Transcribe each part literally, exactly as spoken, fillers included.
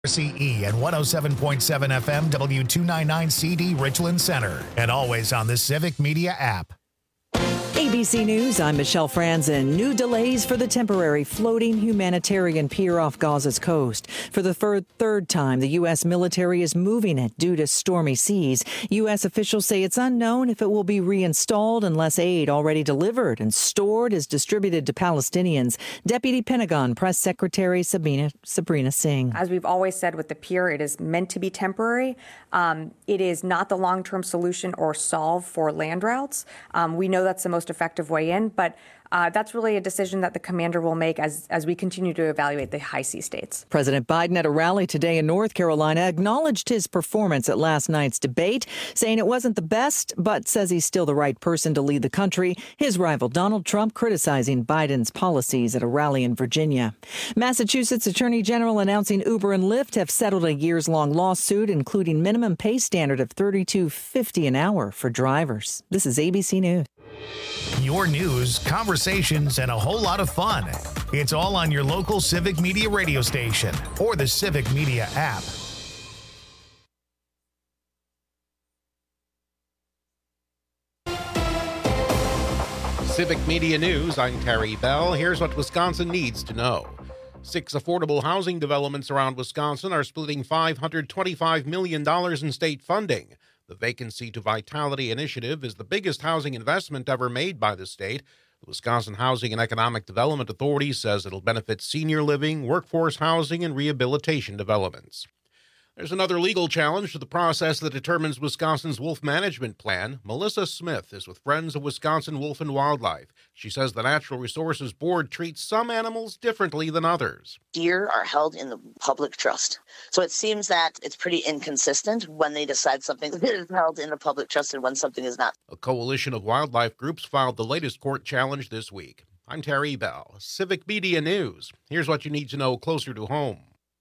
C E and one oh seven point seven F M W two ninety-nine C D Richland Center, and always on the Civic Media app. A B C News, I'm Michelle Franzen. New delays for the temporary floating humanitarian pier off Gaza's coast. For the third, third time, the U S military is moving it due to stormy seas. U S officials say it's unknown if it will be reinstalled unless aid already delivered and stored is distributed to Palestinians. Deputy Pentagon Press Secretary Sabrina, Sabrina Singh. As we've always said with the pier, it is meant to be temporary. Um, it is not the long-term solution or solve for land routes. Um, we know that's the most effective way in, but uh, that's really a decision that the commander will make as, as we continue to evaluate the high sea states. President Biden at a rally today in North Carolina acknowledged his performance at last night's debate, saying it wasn't the best, but says he's still the right person to lead the country. His rival Donald Trump criticizing Biden's policies at a rally in Virginia. Massachusetts Attorney General announcing Uber and Lyft have settled a years-long lawsuit, including minimum pay standard of thirty-two fifty an hour for drivers. This is A B C News. Your news, conversations, and a whole lot of fun. It's all on your local Civic Media radio station or the Civic Media app. Civic Media News, I'm Terry Bell. Here's what Wisconsin needs to know. Six affordable housing developments around Wisconsin are splitting five hundred twenty-five million dollars in state funding. The Vacancy to Vitality Initiative is the biggest housing investment ever made by the state. The Wisconsin Housing and Economic Development Authority says it'll benefit senior living, workforce housing, and rehabilitation developments. There's another legal challenge to the process that determines Wisconsin's wolf management plan. Melissa Smith is with Friends of Wisconsin Wolf and Wildlife. She says the Natural Resources Board treats some animals differently than others. Deer are held in the public trust. So it seems that it's pretty inconsistent when they decide something is held in the public trust and when something is not. A coalition of wildlife groups filed the latest court challenge this week. I'm Terry Bell, Civic Media News. Here's what you need to know closer to home.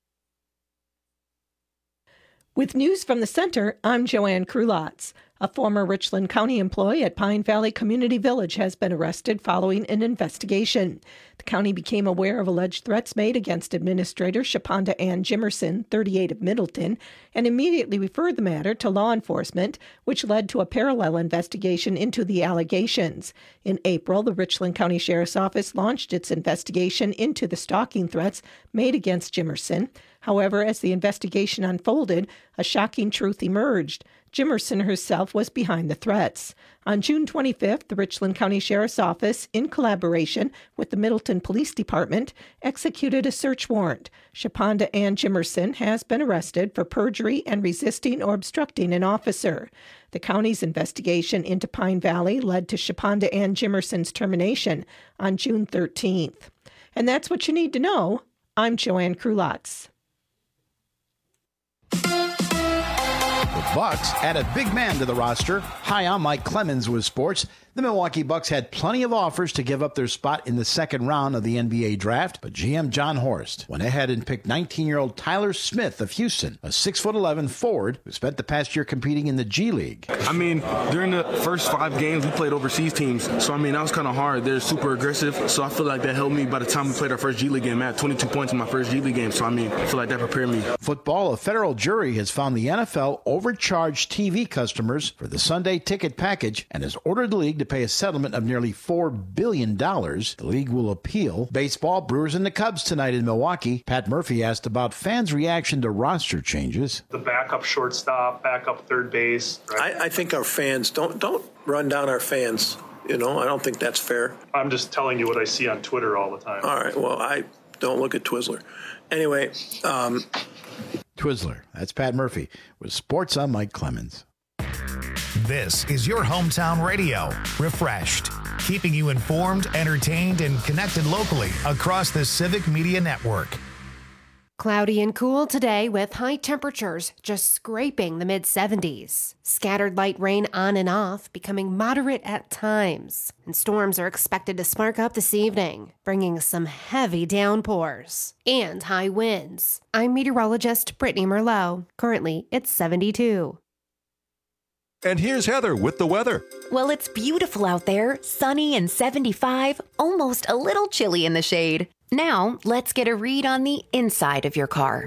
With news from the center, I'm Joanne Krulotz. A former Richland County employee at Pine Valley Community Village has been arrested following an investigation. The county became aware of alleged threats made against Administrator Shaponda Ann Jimerson, thirty-eight of Middleton, and immediately referred the matter to law enforcement, which led to a parallel investigation into the allegations. In April, the Richland County Sheriff's Office launched its investigation into the stalking threats made against Jimerson. However, as the investigation unfolded, a shocking truth emerged. Jimerson herself was behind the threats. On June twenty-fifth, the Richland County Sheriff's Office, in collaboration with the Middleton Police Department, executed a search warrant. Shaponda Ann Jimerson has been arrested for perjury and resisting or obstructing an officer. The county's investigation into Pine Valley led to Shaponda Ann Jimerson's termination on June thirteenth. And that's what you need to know. I'm Joanne Krulotz. The Bucks added big man to the roster. Hi, I'm Mike Clemens with sports. The Milwaukee Bucks had plenty of offers to give up their spot in the second round of the N B A draft, but G M John Horst went ahead and picked nineteen-year-old Tyler Smith of Houston, a six foot eleven forward who spent the past year competing in the G League. I mean, during the first five games, we played overseas teams, so I mean, that was kind of hard. They're super aggressive, so I feel like that helped me. By the time we played our first G League game, I had twenty-two points in my first G League game, so I mean, I feel like that prepared me. Football, a federal jury has found the N F L overcharged T V customers for the Sunday ticket package and has ordered the league to pay a settlement of nearly four billion dollars. The league will appeal. Baseball, Brewers and the Cubs tonight in Milwaukee. Pat Murphy asked about fans' reaction to roster changes. The backup shortstop, backup third base. Right? I, I think our fans, don't don't run down our fans. You know, I don't think that's fair. I'm just telling you what I see on Twitter all the time. All right, well, I don't look at Twizzler. Anyway. Um, Twizzler, that's Pat Murphy. With sports, I'm Mike Clemens. This is your hometown radio, Refreshed, keeping you informed, entertained, and connected locally across the Civic Media Network. Cloudy and cool today with high temperatures just scraping the mid seventies. Scattered light rain on and off, becoming moderate at times. And storms are expected to spark up this evening, bringing some heavy downpours and high winds. I'm meteorologist Brittany Merlot. Currently, it's seventy-two. And here's Heather with the weather. Well, it's beautiful out there, sunny and seventy-five, almost a little chilly in the shade. Now, let's get a read on the inside of your car.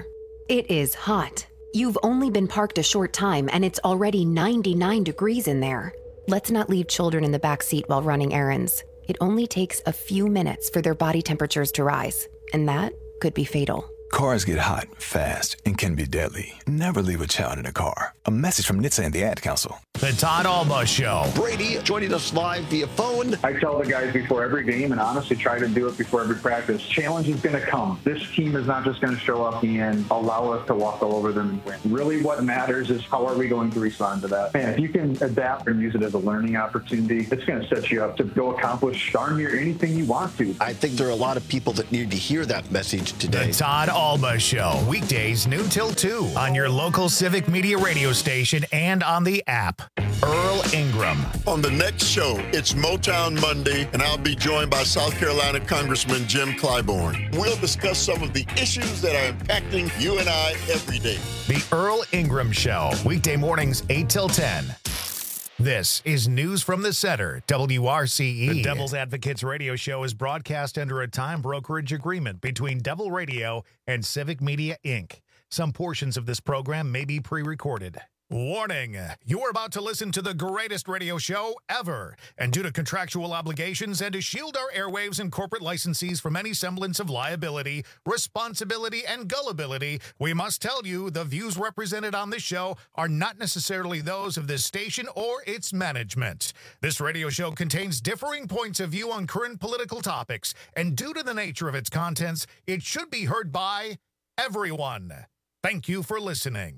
It is hot. You've only been parked a short time and it's already ninety-nine degrees in there. Let's not leave children in the back seat while running errands. It only takes a few minutes for their body temperatures to rise, and that could be fatal. Cars get hot, fast, and can be deadly. Never leave a child in a car. A message from N H T S A and the Ad Council. The Todd Alba Show. Brady joining us live via phone. I tell the guys before every game, and honestly try to do it before every practice, challenge is going to come. This team is not just going to show up and allow us to walk all over them and win. Really what matters is how are we going to respond to that. And if you can adapt and use it as a learning opportunity, it's going to set you up to go accomplish darn near anything you want to. I think there are a lot of people that need to hear that message today. The Todd Alba Show. Weekdays noon till two on your local Civic Media radio station and on the app. Earl Ingram. On the next show, it's Motown Monday, and I'll be joined by South Carolina Congressman Jim Clyburn. We'll discuss some of the issues that are impacting you and I every day. The Earl Ingram Show. Weekday mornings, eight till ten. This is News from the Center, W R C E. The Devil's Advocates radio show is broadcast under a time brokerage agreement between Devil Radio and Civic Media, Incorporated. Some portions of this program may be pre-recorded. Warning, you're about to listen to the greatest radio show ever. And due to contractual obligations and to shield our airwaves and corporate licensees from any semblance of liability, responsibility, and gullibility, we must tell you the views represented on this show are not necessarily those of this station or its management. This radio show contains differing points of view on current political topics, and due to the nature of its contents, it should be heard by everyone. Thank you for listening.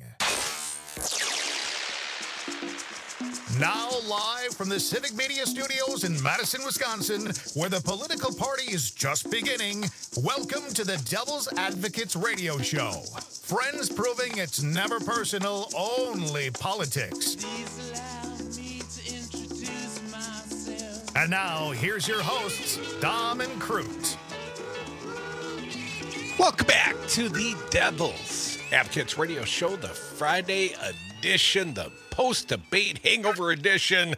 Now live from the Civic Media Studios in Madison, Wisconsin, where the political party is just beginning, welcome to the Devil's Advocates radio show. Friends proving it's never personal, only politics. And now, here's your hosts, Dom and Crute. Welcome back to the Devil's Advocates radio show, the Friday edition, the post-debate hangover edition.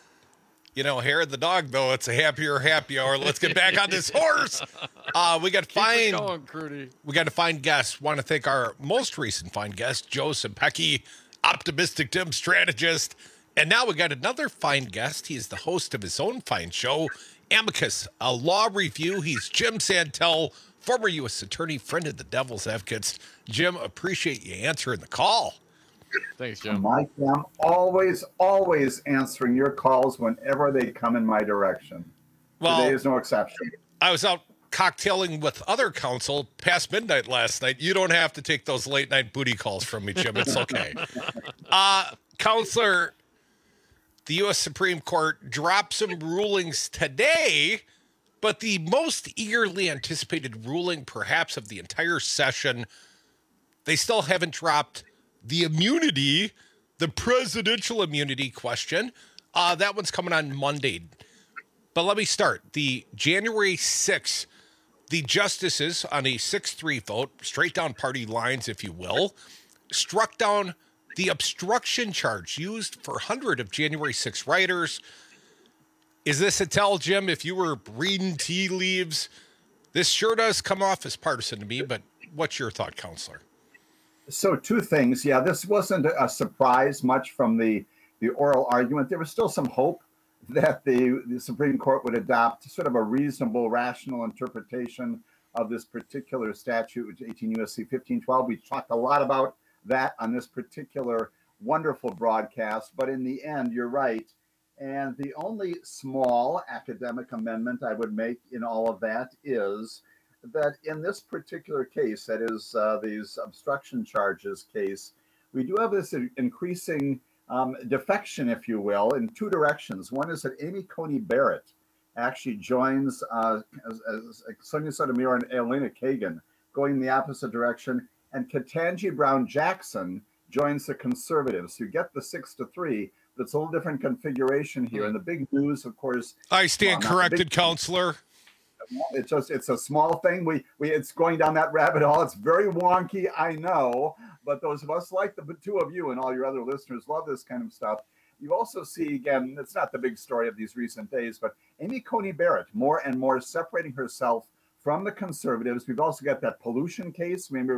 You know, hair of the dog, though, it's a happier happy hour. Let's get back on this horse. Uh, we got to find, going, we got to find guests. Want to thank our most recent fine guest, Joe Simpecki, optimistic Tim strategist. And now we got another fine guest. He is the host of his own fine show, Amicus, a law review. He's Jim Santel, former U S attorney, friend of the Devil's Advocates. Jim, appreciate you answering the call. Thanks, Jim. Mike, I'm always, always answering your calls whenever they come in my direction. Well, today is no exception. I was out cocktailing with other counsel past midnight last night. You don't have to take those late night booty calls from me, Jim. It's okay. uh, Counselor, the U S Supreme Court dropped some rulings today, but the most eagerly anticipated ruling, perhaps, of the entire session, they still haven't dropped the immunity, the presidential immunity question. Uh, that one's coming on Monday. But let me start. The January sixth, the justices on a six three vote, straight down party lines, if you will, struck down the obstruction charge used for one hundred of January sixth rioters. Is this a tell, Jim, if you were reading tea leaves? This sure does come off as partisan to me, but what's your thought, Counselor? So two things. Yeah, this wasn't a surprise much from the, the oral argument. There was still some hope that the, the Supreme Court would adopt sort of a reasonable, rational interpretation of this particular statute, which is eighteen U S C fifteen twelve. We talked a lot about that on this particular wonderful broadcast, but in the end, you're right. And the only small academic amendment I would make in all of that is that in this particular case, that is uh, these obstruction charges case, we do have this increasing um, defection, if you will, in two directions. One is that Amy Coney Barrett actually joins uh, as, as Sonia Sotomayor and Elena Kagan going in the opposite direction, and Ketanji Brown Jackson joins the conservatives. You get the six to three, but it's a little different configuration here. And the big news, of course, I stand well, corrected, big, Counselor. It's just it's a small thing. We we it's going down that rabbit hole. It's very wonky, I know, but those of us like the two of you and all your other listeners love this kind of stuff. You also see, again, it's not the big story of these recent days, but Amy Coney Barrett more and more separating herself from the conservatives. We've also got that pollution case. Remember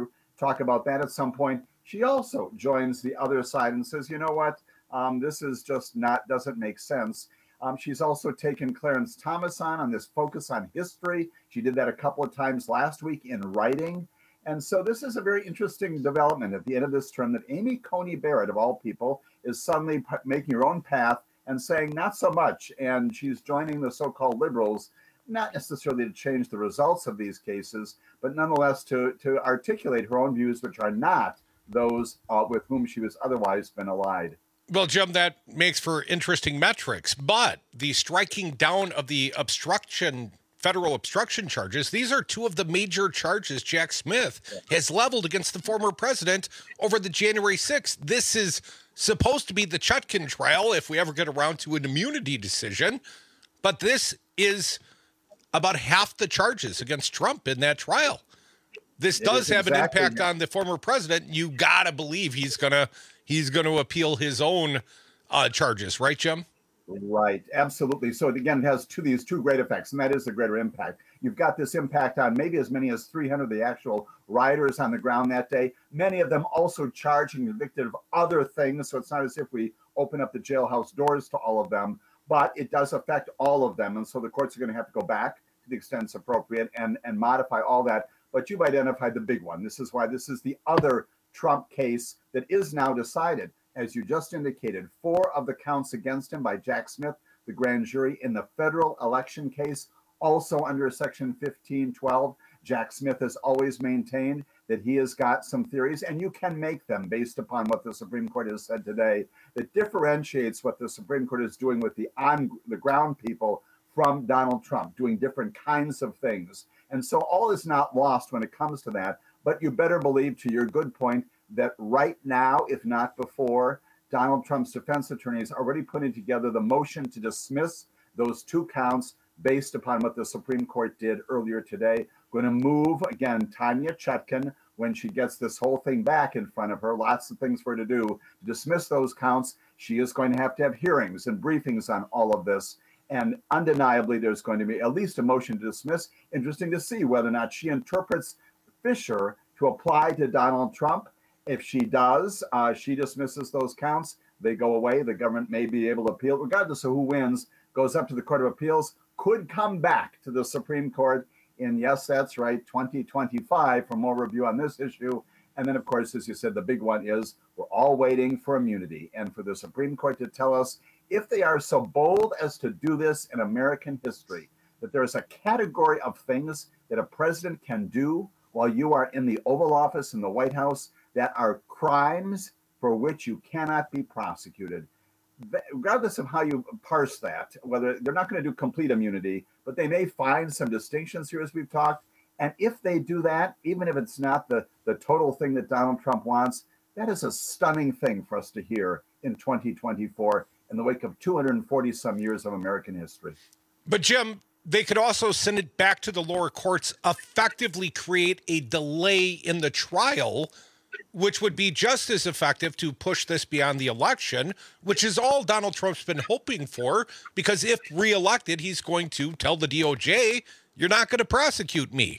talk about that at some point. She also joins the other side and says, you know what, um, this is just not, doesn't make sense. Um, she's also taken Clarence Thomas on, on this focus on history. She did that a couple of times last week in writing. And so this is a very interesting development at the end of this term that Amy Coney Barrett, of all people, is suddenly p- making her own path and saying not so much. And she's joining the so-called liberals, not necessarily to change the results of these cases, but nonetheless to, to articulate her own views, which are not those uh, with whom she was otherwise been allied. Well, Jim, that makes for interesting metrics, but the striking down of the obstruction, federal obstruction charges, these are two of the major charges Jack Smith has leveled against the former president over the January sixth. This is supposed to be the Chutkan trial if we ever get around to an immunity decision, but this is about half the charges against Trump in that trial. This It does is have exactly an impact on the former president. You got to believe he's going to he's going to appeal his own uh, charges, right, Jim? Right, absolutely. So it, again, it has two these two great effects, and that is the greater impact. You've got this impact on maybe as many as three hundred of the actual rioters on the ground that day, many of them also charged and convicted of other things. So it's not as if we open up the jailhouse doors to all of them, but it does affect all of them. And so the courts are going to have to go back to the extent it's appropriate and, and modify all that. But you've identified the big one. This is why this is the other Trump case that is now decided. As you just indicated, four of the counts against him by Jack Smith, the grand jury in the federal election case, also under Section fifteen twelve. Jack Smith has always maintained that he has got some theories, and you can make them based upon what the Supreme Court has said today, that differentiates what the Supreme Court is doing with the on the ground people from Donald Trump, doing different kinds of things. And so all is not lost when it comes to that. But you better believe, to your good point, that right now, if not before, Donald Trump's defense attorneys are already putting together the motion to dismiss those two counts based upon what the Supreme Court did earlier today. Going to move, again, Tanya Chutkan, when she gets this whole thing back in front of her, lots of things for her to do, to dismiss those counts. She is going to have to have hearings and briefings on all of this. And undeniably, there's going to be at least a motion to dismiss. Interesting to see whether or not she interprets Fisher to apply to Donald Trump. If she does, uh, she dismisses those counts. They go away. The government may be able to appeal, regardless of who wins, goes up to the Court of Appeals, could come back to the Supreme Court in, yes, that's right, twenty twenty-five for more review on this issue. And then, of course, as you said, the big one is we're all waiting for immunity and for the Supreme Court to tell us if they are so bold as to do this in American history, that there is a category of things that a president can do while you are in the Oval Office in the White House that are crimes for which you cannot be prosecuted. Regardless of how you parse that, whether they're not going to do complete immunity, but they may find some distinctions here as we've talked. And if they do that, even if it's not the, the total thing that Donald Trump wants, that is a stunning thing for us to hear in twenty twenty-four in the wake of two hundred forty some years of American history. But Jim, they could also send it back to the lower courts, effectively create a delay in the trial, which would be just as effective to push this beyond the election, which is all Donald Trump's been hoping for, because if reelected, he's going to tell the D O J, you're not going to prosecute me.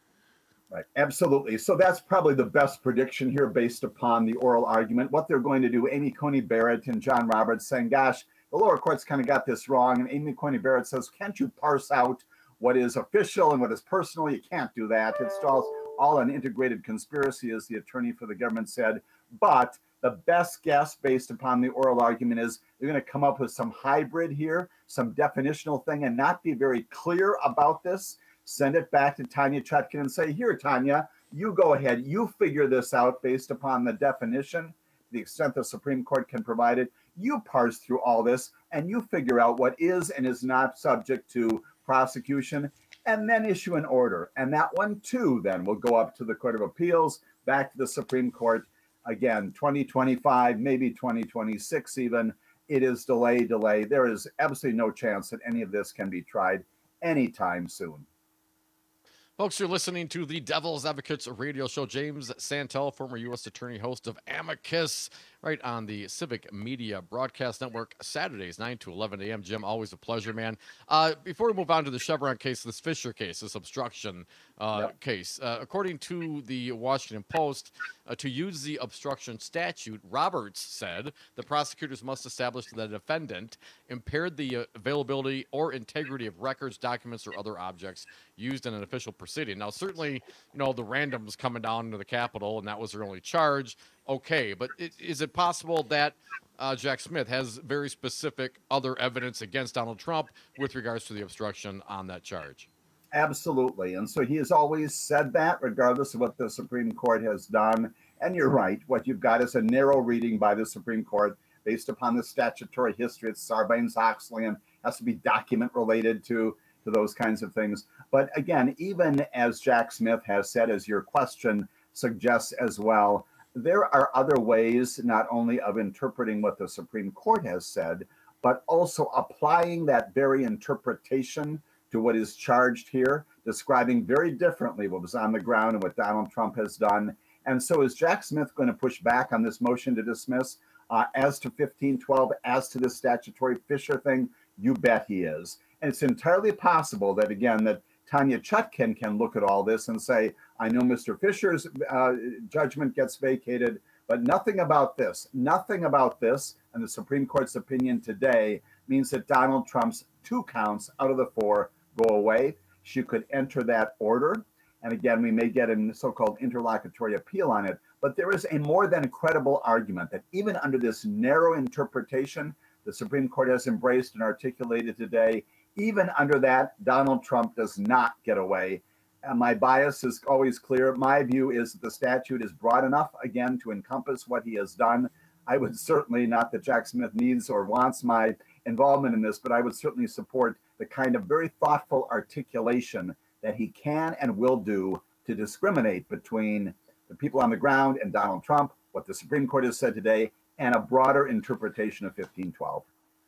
Right, absolutely. So that's probably the best prediction here based upon the oral argument. What they're going to do, Amy Coney Barrett and John Roberts saying, gosh, the lower courts kind of got this wrong. And Amy Coney Barrett says, can't you parse out what is official and what is personal? You can't do that. It's all, all an integrated conspiracy, as the attorney for the government said. But the best guess based upon the oral argument is they're going to come up with some hybrid here, some definitional thing, and not be very clear about this. Send it back to Tanya Chutkan and say, here, Tanya, you go ahead. You figure this out based upon the definition, to the extent the Supreme Court can provide it. You parse through all this and you figure out what is and is not subject to prosecution, and then issue an order. And that one, too, then will go up to the Court of Appeals, back to the Supreme Court. Again, twenty twenty-five, maybe twenty twenty-six even. It is delay, delay. There is absolutely no chance that any of this can be tried anytime soon. Folks, you're listening to the Devil's Advocates radio show. James Santel, former U S attorney, host of Amicus. right on the Civic Media Broadcast Network, Saturdays, nine to eleven a.m. Jim, always a pleasure, man. Uh, before we move on to the Chevron case, this Fisher case, this obstruction uh, yep. case, uh, according to the Washington Post, uh, to use the obstruction statute, Roberts said the prosecutors must establish that the defendant impaired the uh, availability or integrity of records, documents, or other objects used in an official proceeding. Now, certainly, you know, the randoms coming down to the Capitol, and that was their only charge. Okay, but it, is it possible that uh, Jack Smith has very specific other evidence against Donald Trump with regards to the obstruction on that charge? Absolutely. And so he has always said that, regardless of what the Supreme Court has done. And you're right. What you've got is a narrow reading by the Supreme Court based upon the statutory history. It's Sarbanes-Oxley and has to be document related to, to those kinds of things. But again, even as Jack Smith has said, as your question suggests as well, there are other ways not only of interpreting what the Supreme Court has said, but also applying that very interpretation to what is charged here, describing very differently what was on the ground and what Donald Trump has done. And so is Jack Smith going to push back on this motion to dismiss uh, as to fifteen twelve, as to this statutory Fisher thing? You bet he is. And it's entirely possible that, again, that Tanya Chutkan can look at all this and say, I know Mister Fisher's uh, judgment gets vacated, but nothing about this, nothing about this, and the Supreme Court's opinion today means that Donald Trump's two counts out of the four go away. She could enter that order. And again, we may get a so-called interlocutory appeal on it, but there is a more than credible argument that even under this narrow interpretation the Supreme Court has embraced and articulated today, even under that, Donald Trump does not get away. And my bias is always clear. My view is that the statute is broad enough, again, to encompass what he has done. I would certainly, not that Jack Smith needs or wants my involvement in this, but I would certainly support the kind of very thoughtful articulation that he can and will do to discriminate between the people on the ground and Donald Trump, what the Supreme Court has said today, and a broader interpretation of fifteen twelve.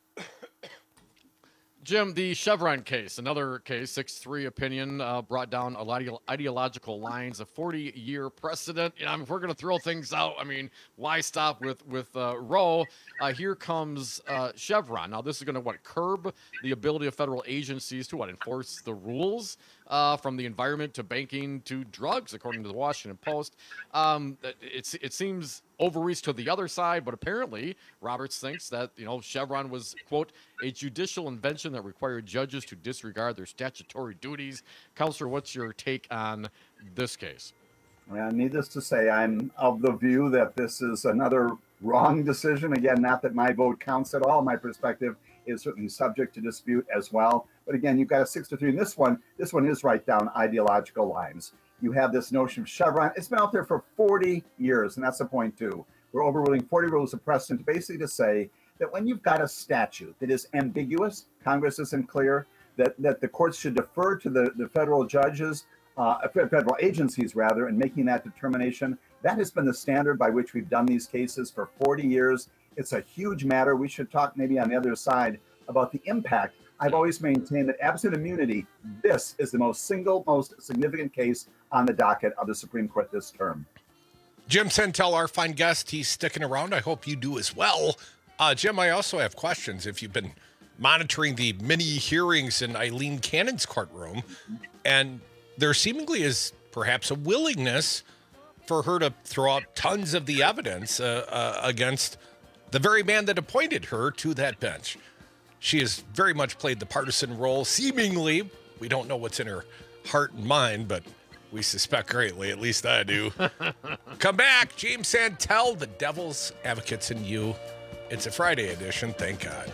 Jim, the Chevron case, another case, six three opinion, uh, brought down a lot of ideological lines, a forty-year precedent. You know, I mean, if we're going to throw things out, I mean, why stop with, with uh, Roe? Uh, here comes uh, Chevron. Now, this is going to, what, curb the ability of federal agencies to, what, enforce the rules uh, from the environment to banking to drugs, according to the Washington Post. Um, it's, it seems overreach to the other side, but apparently Roberts thinks that, you know, Chevron was, quote, a judicial invention that required judges to disregard their statutory duties. Counselor, what's your take on this case? Well, needless to say, I'm of the view that this is another wrong decision. Again, not that my vote counts at all. My perspective is certainly subject to dispute as well. But again, you've got a six to three in this one. This one is right down ideological lines. You have this notion of Chevron. It's been out there for forty years, and that's the point, too. We're overruling forty rules of precedent basically to say that when you've got a statute that is ambiguous, Congress isn't clear, that, that the courts should defer to the, the federal judges, uh, federal agencies, rather, in making that determination. That has been the standard by which we've done these cases for forty years. It's a huge matter. We should talk maybe on the other side about the impact. I've always maintained that absent immunity, this is the most single, most significant case on the docket of the Supreme Court this term. Jim Santel, our fine guest, he's sticking around. I hope you do as well. Uh, Jim, I also have questions. If you've been monitoring the many hearings in Eileen Cannon's courtroom, and there seemingly is perhaps a willingness for her to throw out tons of the evidence uh, uh, against the very man that appointed her to that bench. She has very much played the partisan role, seemingly. We don't know what's in her heart and mind, but we suspect greatly, at least I do. Come back, James Santel, the Devil's Advocates and You. It's a Friday edition, thank God.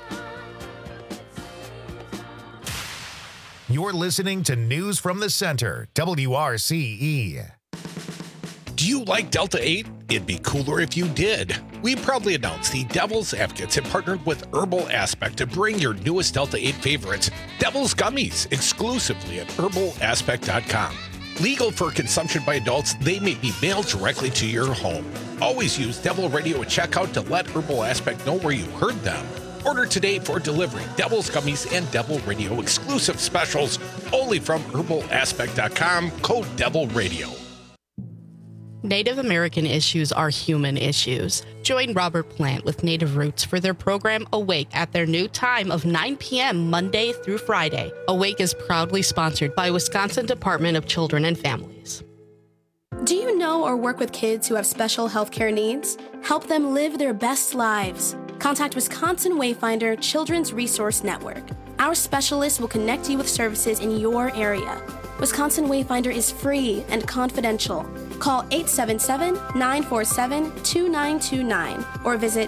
You're listening to News from the Center, W R C E. Do you like Delta eight? It'd be cooler if you did. We proudly announce the Devil's Advocates have partnered with Herbal Aspect to bring your newest Delta eight favorites, Devil's Gummies, exclusively at herbal aspect dot com. Legal for consumption by adults, they may be mailed directly to your home. Always use Devil Radio at checkout to let Herbal Aspect know where you heard them. Order today for delivery. Devil's Gummies and Devil Radio exclusive specials only from herbal aspect dot com, code Devil Radio. Native American issues are human issues. Join Robert Plant with Native Roots for their program Awake at their new time of nine p.m. Monday through Friday. Awake is proudly sponsored by Wisconsin Department of Children and Families. Do you know or work with kids who have special healthcare needs? Help them live their best lives. Contact Wisconsin Wayfinder Children's Resource Network. Our specialists will connect you with services in your area. Wisconsin Wayfinder is free and confidential. Call eight seven seven, nine four seven, two nine two nine or visit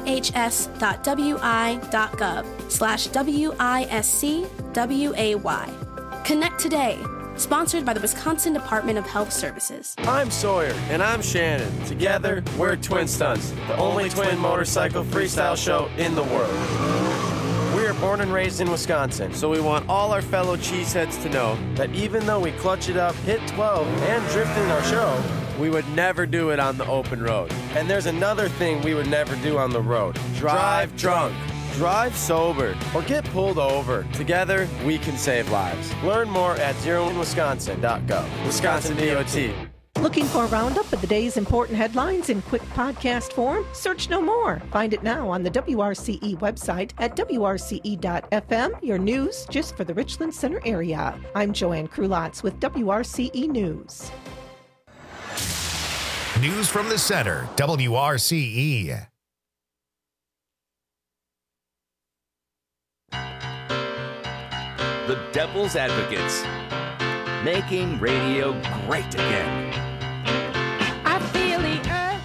dhs.wi.gov slash W-I-S-C-W-A-Y. Connect today. Sponsored by the Wisconsin Department of Health Services. I'm Sawyer, and I'm Shannon. Together, we're Twin Stunts, the only twin motorcycle freestyle show in the world. We are born and raised in Wisconsin, so we want all our fellow cheeseheads to know that even though we clutch it up, hit twelve, and drift in our show, we would never do it on the open road. And there's another thing we would never do on the road. Drive drunk. Drive sober or get pulled over. Together, we can save lives. Learn more at zero in wisconsin dot gov. Wisconsin D O T. Looking for a roundup of the day's important headlines in quick podcast form? Search no more. Find it now on the W R C E website at W R C E dot F M, your news just for the Richland Center area. I'm Joanne Krulotz with W R C E News. News from the Center, W R C E. The Devil's Advocates, making radio great again. I feel the earth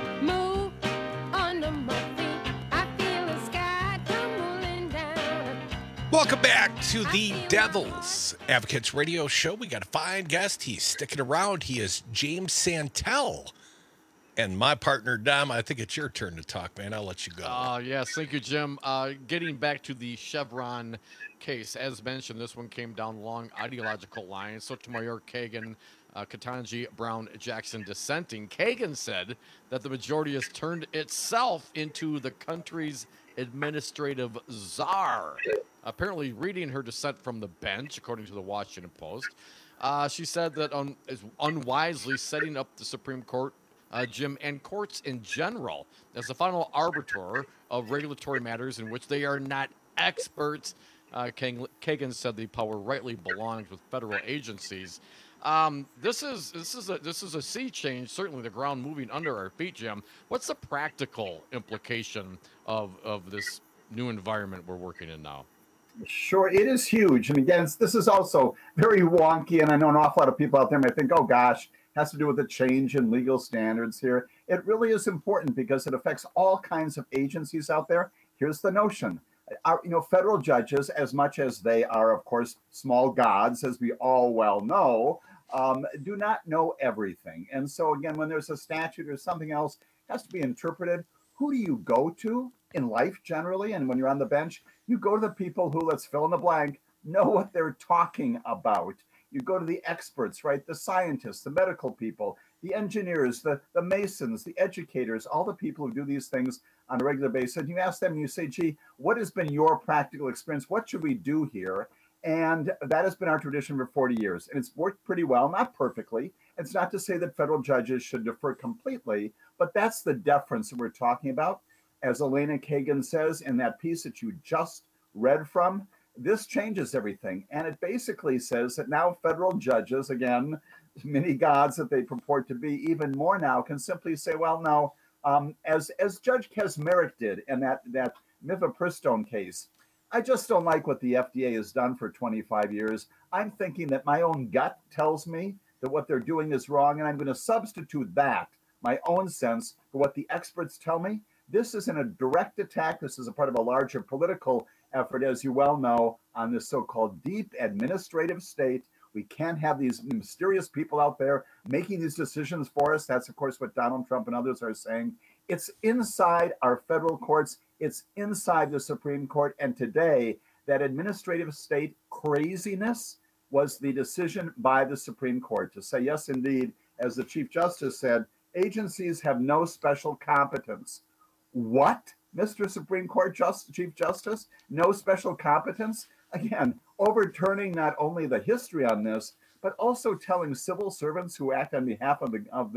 move under my feet. I feel the sky tumbling down. Welcome back to the Devil's Advocates radio show. We got a fine guest. He's sticking around. He is James Santel. And my partner, Dom, I think it's your turn to talk, man. I'll let you go. Uh, yes, thank you, Jim. Uh, getting back to the Chevron case, as mentioned, this one came down long ideological lines. Sotomayor, Kagan, uh, Ketanji Brown Jackson dissenting. Kagan said that the majority has turned itself into the country's administrative czar. Apparently reading her dissent from the bench, according to the Washington Post. Uh, she said that un- is unwisely setting up the Supreme Court, Uh, Jim, and courts in general as the final arbiter of regulatory matters in which they are not experts. Uh, Kagan said the power rightly belongs with federal agencies. Um, this is this is a this is a sea change. Certainly, the ground moving under our feet, Jim. What's the practical implication of of this new environment we're working in now? Sure, it is huge. And again, this is also very wonky. And I know an awful lot of people out there may think, oh, gosh, has to do with the change in legal standards here. It really is important because it affects all kinds of agencies out there. Here's the notion. Our, you know, federal judges, as much as they are, of course, small gods, as we all well know, um, do not know everything. And so, again, when there's a statute or something else has to be interpreted, who do you go to in life generally? And when you're on the bench, you go to the people who, let's fill in the blank, know what they're talking about. You go to the experts, right? The scientists, the medical people, the engineers, the, the masons, the educators, all the people who do these things on a regular basis. And you ask them and you say, gee, what has been your practical experience? What should we do here? And that has been our tradition for forty years. And it's worked pretty well, not perfectly. It's not to say that federal judges should defer completely, but that's the deference that we're talking about. As Elena Kagan says in that piece that you just read from, this changes everything. And it basically says that now federal judges, again, many gods that they purport to be, even more now, can simply say, well, no, um, as as Judge Kaczmarek did in that, that mifepristone case, I just don't like what the F D A has done for twenty-five years. I'm thinking that my own gut tells me that what they're doing is wrong, and I'm going to substitute that, my own sense, for what the experts tell me. This isn't a direct attack. This is a part of a larger political effort, as you well know, on this so-called deep administrative state. We can't have these mysterious people out there making these decisions for us. That's, of course, what Donald Trump and others are saying. It's inside our federal courts. It's inside the Supreme Court. And today, that administrative state craziness was the decision by the Supreme Court to say, yes, indeed, as the Chief Justice said, agencies have no special competence. What, Mister Supreme Court Just, Chief Justice? No special competence? Again, overturning not only the history on this, but also telling civil servants who act on behalf of the, of the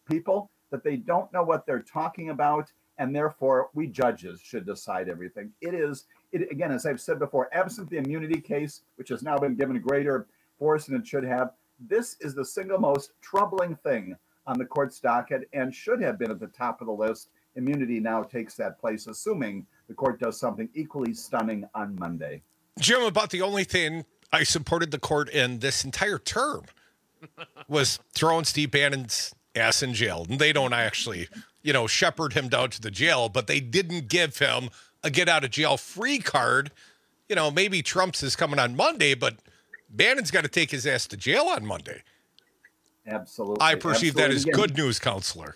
people that they don't know what they're talking about, and therefore we judges should decide everything. It is, it, again, as I've said before, absent the immunity case, which has now been given greater force than it should have, this is the single most troubling thing on the court's docket and should have been at the top of the list. Immunity now takes that place, assuming the court does something equally stunning on Monday. Jim, about the only thing I supported the court in this entire term was throwing Steve Bannon's ass in jail. And they don't actually, you know, shepherd him down to the jail, but they didn't give him a get out of jail free card. You know, maybe Trump's is coming on Monday, but Bannon's got to take his ass to jail on Monday. Absolutely. I perceive Absolutely. that as Again, good news, Counselor.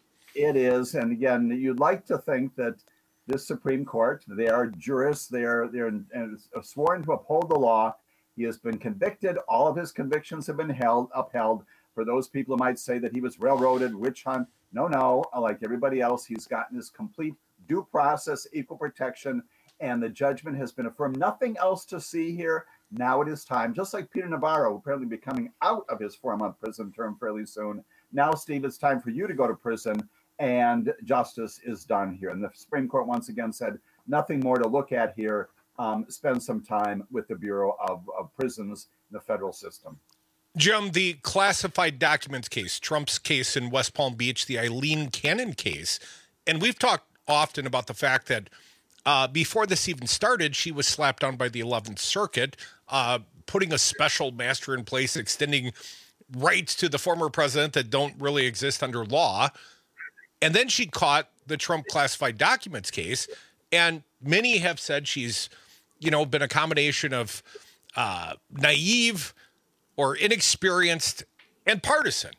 It is. And again, you'd like to think that this Supreme Court, they are jurists, they are they're sworn to uphold the law. He has been convicted. All of his convictions have been held upheld. For those people who might say that he was railroaded, witch hunt, no, no. Like everybody else, he's gotten his complete due process, equal protection, and the judgment has been affirmed. Nothing else to see here. Now it is time, just like Peter Navarro, apparently be coming out of his four-month prison term fairly soon. Now, Steve, it's time for you to go to prison, and justice is done here. And the Supreme Court once again said, nothing more to look at here. Um, spend some time with the Bureau of, of Prisons in the federal system. Jim, the classified documents case, Trump's case in West Palm Beach, the Eileen Cannon case, and we've talked often about the fact that uh, before this even started, she was slapped down by the eleventh Circuit, uh, putting a special master in place, extending rights to the former president that don't really exist under law. And then she caught the Trump classified documents case, and many have said she's, you know, been a combination of uh, naive or inexperienced and partisan.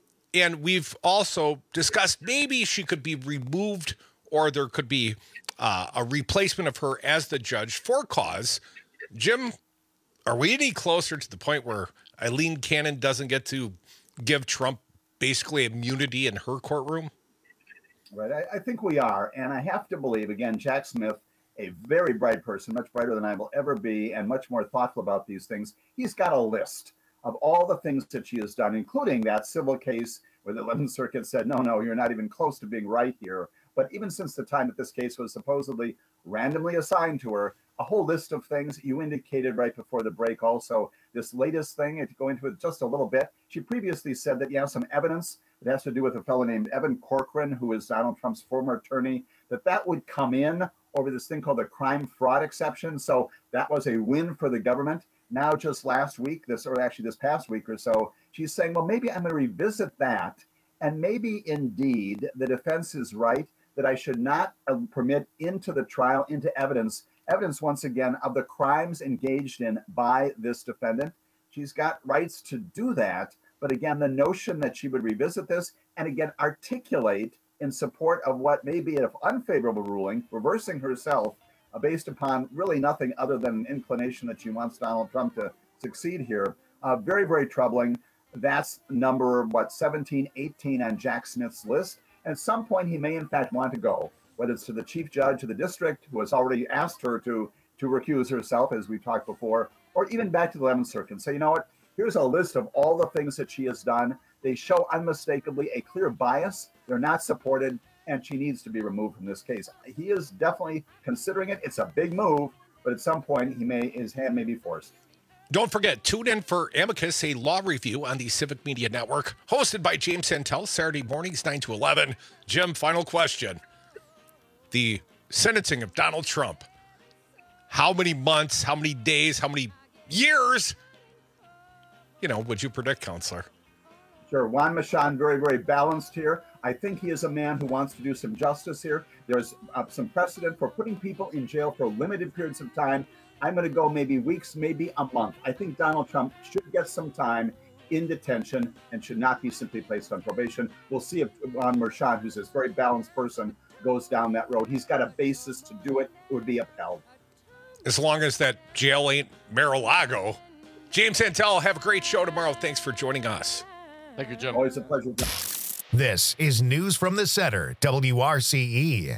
And we've also discussed maybe she could be removed or there could be uh, a replacement of her as the judge for cause. Jim, are we any closer to the point where Eileen Cannon doesn't get to give Trump basically immunity in her courtroom? Right, I, I think we are. And I have to believe, again, Jack Smith, a very bright person, much brighter than I will ever be, and much more thoughtful about these things. He's got a list of all the things that she has done, including that civil case where the eleventh Circuit said, no, no, you're not even close to being right here. But even since the time that this case was supposedly randomly assigned to her, a whole list of things you indicated right before the break. Also, this latest thing, if you go into it just a little bit, she previously said that you have some evidence that has to do with a fellow named Evan Corcoran, who is Donald Trump's former attorney, that that would come in over this thing called the crime fraud exception. So that was a win for the government. Now, just last week, this or actually this past week or so, she's saying, well, maybe I'm going to revisit that. And maybe indeed the defense is right that I should not uh, permit into the trial, into evidence, evidence once again of the crimes engaged in by this defendant. She's got rights to do that. But again, the notion that she would revisit this and again articulate in support of what may be an unfavorable ruling, reversing herself uh, based upon really nothing other than an inclination that she wants Donald Trump to succeed here. Uh, very, very troubling. That's number, what, seventeen, eighteen on Jack Smith's list. And at some point, he may in fact want to go, whether it's to the chief judge of the district, who has already asked her to, to recuse herself, as we've talked before, or even back to the eleventh Circuit and say, you know what? Here's a list of all the things that she has done. They show unmistakably a clear bias. They're not supported, and she needs to be removed from this case. He is definitely considering it. It's a big move, but at some point, he may his hand may be forced. Don't forget, tune in for Amicus, a law review on the Civic Media Network, hosted by James Santel, Saturday mornings, nine to eleven. Jim, final question. The sentencing of Donald Trump. How many months, how many days, how many years, you know, would you predict, Counselor? Sure. Juan Machon, very, very balanced here. I think he is a man who wants to do some justice here. There's uh, some precedent for putting people in jail for limited periods of time. I'm going to go maybe weeks, maybe a month. I think Donald Trump should get some time in detention and should not be simply placed on probation. We'll see if Juan Machon, who's this very balanced person, goes down that road. He's got a basis to do it. It would be upheld. As long as that jail ain't Mar-a-Lago. James Santel, have a great show tomorrow. Thanks for joining us. Thank you, Jim. Always a pleasure. This is News from the Center, W R C E.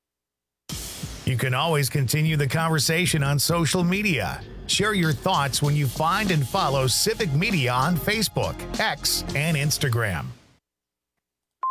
You can always continue the conversation on social media. Share your thoughts when you find and follow Civic Media on Facebook, X, and Instagram.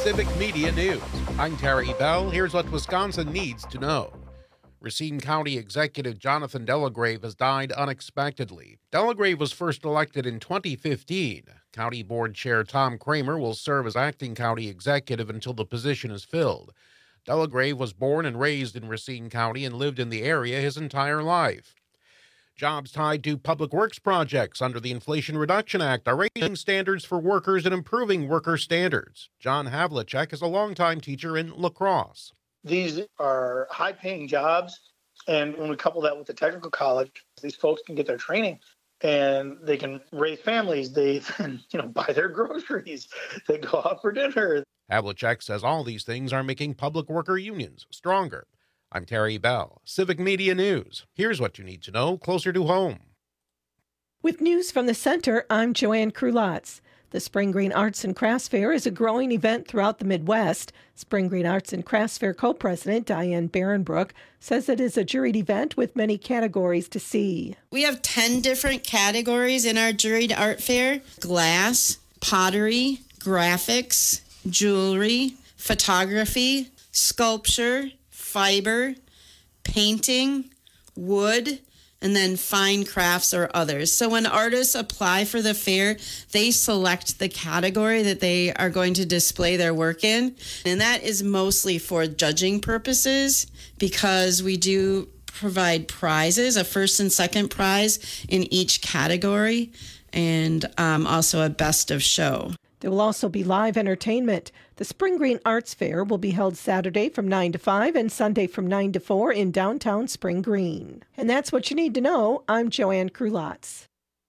Civic Media News. I'm Terry Bell. Here's what Wisconsin needs to know. Racine County Executive Jonathan Delagrave has died unexpectedly. Delagrave was first elected in twenty fifteen. County Board Chair Tom Kramer will serve as acting county executive until the position is filled. Delagrave was born and raised in Racine County and lived in the area his entire life. Jobs tied to public works projects under the Inflation Reduction Act are raising standards for workers and improving worker standards. John Havlicek is a longtime teacher in La Crosse. These are high-paying jobs, and when we couple that with the technical college, these folks can get their training, and they can raise families. They can, you know, buy their groceries. They go out for dinner. Havlicek says all these things are making public worker unions stronger. I'm Terry Bell, Civic Media News. Here's what you need to know closer to home. With news from the center, I'm Joanne Krulotz. The Spring Green Arts and Crafts Fair is a growing event throughout the Midwest. Spring Green Arts and Crafts Fair co-president Diane Barenbrook says it is a juried event with many categories to see. We have ten different categories in our juried art fair: glass, pottery, graphics, jewelry, photography, sculpture, fiber, painting, wood, and then fine crafts or others. So when artists apply for the fair, they select the category that they are going to display their work in. And that is mostly for judging purposes, because we do provide prizes, a first and second prize in each category, and um, also a best of show. There will also be live entertainment. The Spring Green Arts Fair will be held Saturday from nine to five and Sunday from nine to four in downtown Spring Green. And that's what you need to know. I'm Joanne Krulotz.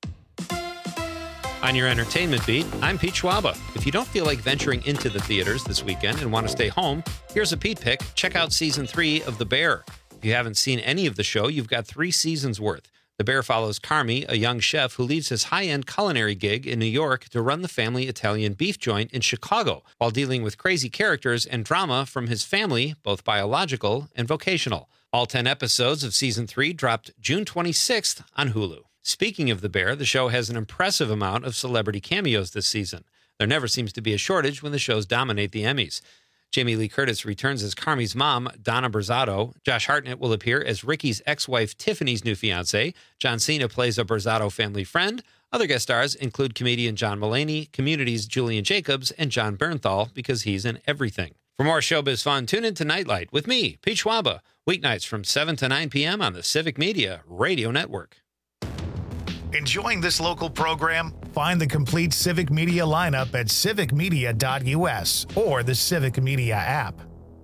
On your entertainment beat, I'm Pete Schwaba. If you don't feel like venturing into the theaters this weekend and want to stay home, here's a Pete pick. Check out season three of The Bear. If you haven't seen any of the show, you've got three seasons worth. The Bear follows Carmi, a young chef who leaves his high-end culinary gig in New York to run the family Italian beef joint in Chicago, while dealing with crazy characters and drama from his family, both biological and vocational. All ten episodes of season three dropped June twenty-sixth on Hulu. Speaking of The Bear, the show has an impressive amount of celebrity cameos this season. There never seems to be a shortage when the shows dominate the Emmys. Jamie Lee Curtis returns as Carmi's mom, Donna Berzato. Josh Hartnett will appear as Ricky's ex-wife, Tiffany's new fiancé. John Cena plays a Berzato family friend. Other guest stars include comedian John Mulaney, Community's Julian Jacobs, and John Bernthal, because he's in everything. For more showbiz fun, tune in to Nightlight with me, Pete Schwaba, weeknights from seven to nine p.m. on the Civic Media Radio Network. Enjoying this local program? Find the complete Civic Media lineup at civic media dot u s or the Civic Media app.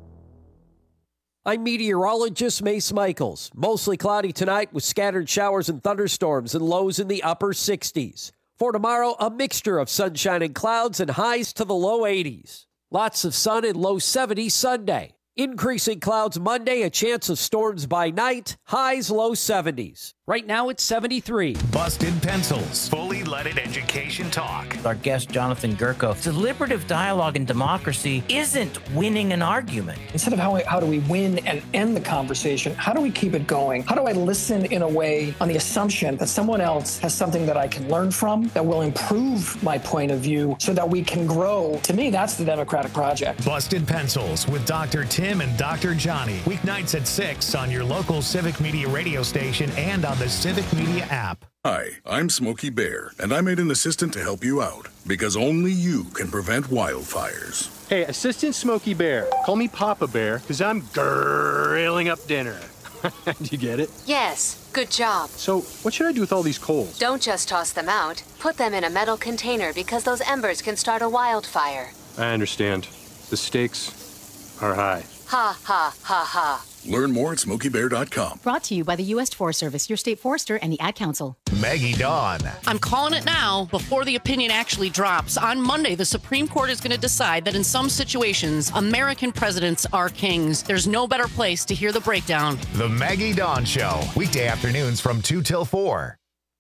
I'm meteorologist Mace Michaels. Mostly cloudy tonight with scattered showers and thunderstorms and lows in the upper sixties. For tomorrow, a mixture of sunshine and clouds and highs to the low eighties. Lots of sun and low seventies Sunday. Increasing clouds Monday, a chance of storms by night, highs low seventies. Right now it's seventy-three. Busted Pencils, fully leaded education talk. Our guest, Jonathan Gurko, deliberative dialogue and democracy isn't winning an argument. Instead of how, how do we win and end the conversation, how do we keep it going? How do I listen in a way on the assumption that someone else has something that I can learn from, that will improve my point of view so that we can grow? To me, that's the democratic project. Busted Pencils with Doctor Tim and Doctor Johnny. Weeknights at six on your local Civic Media radio station and on the Civic Media app. Hi, I'm Smokey Bear, and I made an assistant to help you out, because only you can prevent wildfires. Hey, Assistant Smokey Bear, call me Papa Bear, because I'm grilling up dinner. Do you get it? Yes, good job. So, what should I do with all these coals? Don't just toss them out. Put them in a metal container, because those embers can start a wildfire. I understand. The stakes are high. Ha, ha, ha, ha. Learn more at smokey bear dot com. Brought to you by the U S Forest Service, your state forester, and the Ad Council. Maggie Dawn. I'm calling it now before the opinion actually drops. On Monday, the Supreme Court is going to decide that in some situations, American presidents are kings. There's no better place to hear the breakdown. The Maggie Dawn Show, weekday afternoons from two till four.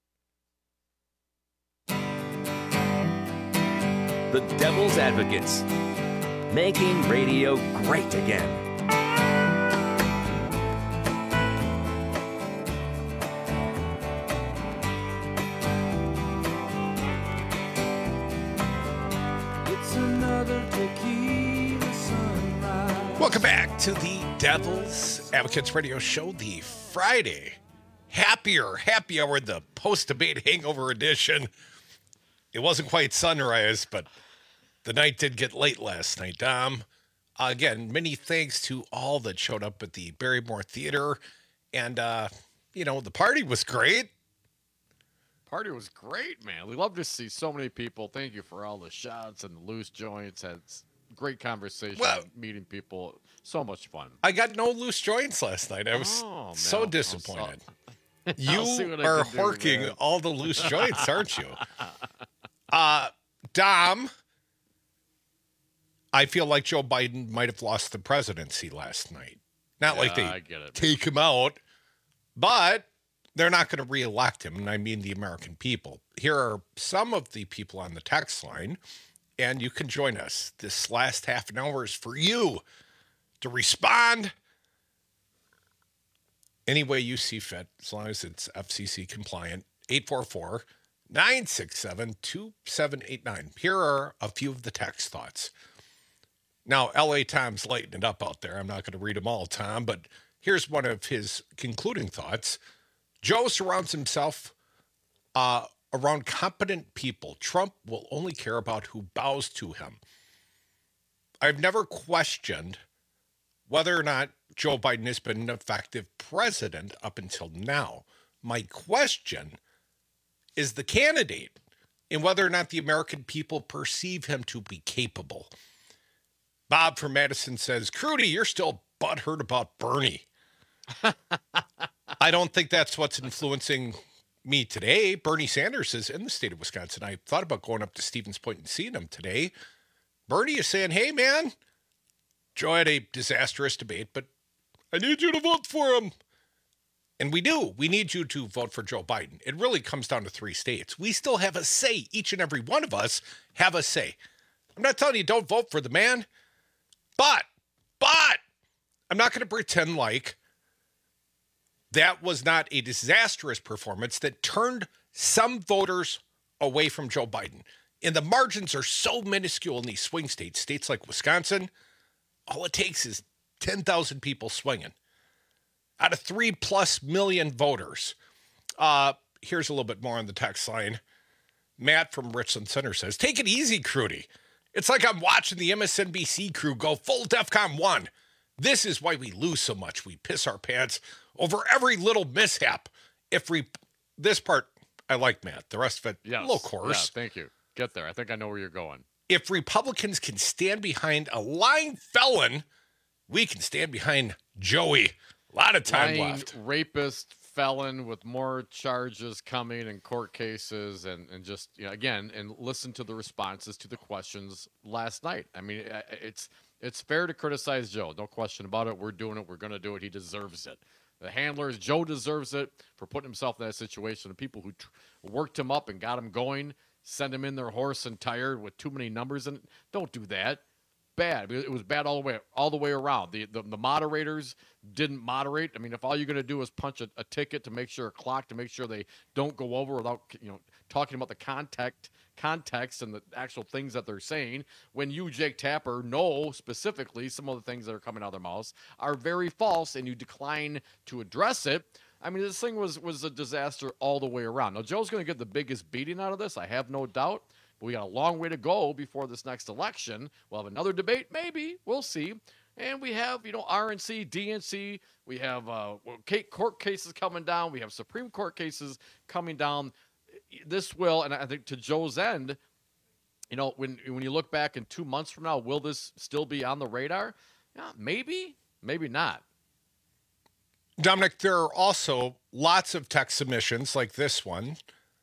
The Devil's Advocates, making radio great again. It's another tequila. Welcome back to the Devil's Advocates Radio Show, the Friday happier happy hour, the post-debate hangover edition. It wasn't quite sunrise, but the night did get late last night, Dom. Uh, again, many thanks to all that showed up at the Barrymore Theater. And, uh, you know, the party was great. Party was great, man. We love to see so many people. Thank you for all the shots and the loose joints. Had great conversation, well, meeting people. So much fun. I got no loose joints last night. I was oh, so man. disappointed. So, you are horking do, all the loose joints, aren't you? Uh, Dom, I feel like Joe Biden might have lost the presidency last night. Not yeah, like they I get it, take him out, but they're not going to reelect him, and I mean the American people. Here are some of the people on the text line, and you can join us. This last half an hour is for you to respond any way you see fit, as long as it's F C C compliant. eight four four, nine six seven, two seven eight nine. Here are a few of the text thoughts. Now, L A Tom's lighting it up out there. I'm not going to read them all, Tom, but here's one of his concluding thoughts. Joe surrounds himself uh, around competent people. Trump will only care about who bows to him. I've never questioned whether or not Joe Biden has been an effective president up until now. My question is the candidate and whether or not the American people perceive him to be capable. Bob from Madison says, Crudy, you're still butthurt about Bernie. I don't think that's what's influencing me today. Bernie Sanders is in the state of Wisconsin. I thought about going up to Stevens Point and seeing him today. Bernie is saying, hey, man, Joe had a disastrous debate, but I need you to vote for him. And we do. We need you to vote for Joe Biden. It really comes down to three states. We still have a say. Each and every one of us have a say. I'm not telling you don't vote for the man, but, but I'm not going to pretend like that was not a disastrous performance that turned some voters away from Joe Biden. And the margins are so minuscule in these swing states, states like Wisconsin, all it takes is ten thousand people swinging out of three plus million voters. Uh, here's a little bit more on the text line. Matt from Richland Center says, take it easy, Crudy. It's like I'm watching the M S N B C crew go full DEFCON one. This is why we lose so much. We piss our pants over every little mishap. If we, this part, I like, Matt. The rest of it, yes. a little coarse. Yeah, thank you. Get there. I think I know where you're going. If Republicans can stand behind a lying felon, we can stand behind Joey. A lot of time lying left. Rapist, felon with more charges coming in court cases, and, and just, you know, again, and listen to the responses to the questions last night. I mean, it's it's fair to criticize Joe. No question about it. We're doing it. We're going to do it. He deserves it. The handlers, Joe deserves it for putting himself in that situation. The people who tr- worked him up and got him going, send him in there hoarse and tired with too many numbers in it. Don't do that. Bad. It was bad all the way all the way around. The the, the moderators didn't moderate. I mean, if all you're going to do is punch a, a ticket to make sure a clock to make sure they don't go over without, you know, talking about the context context and the actual things that they're saying, when you, Jake Tapper, know specifically some of the things that are coming out of their mouths are very false, and you decline to address it. I mean, this thing was was a disaster all the way around. Now, Joe's going to get the biggest beating out of this, I have no doubt. But we got a long way to go before this next election. We'll have another debate, maybe. We'll see. And we have, you know, R N C, D N C. We have uh, court cases coming down. We have Supreme Court cases coming down. This will, and I think to Joe's end, you know, when when you look back in two months from now, will this still be on the radar? Yeah, maybe, maybe not. Dominic, there are also lots of text submissions like this one.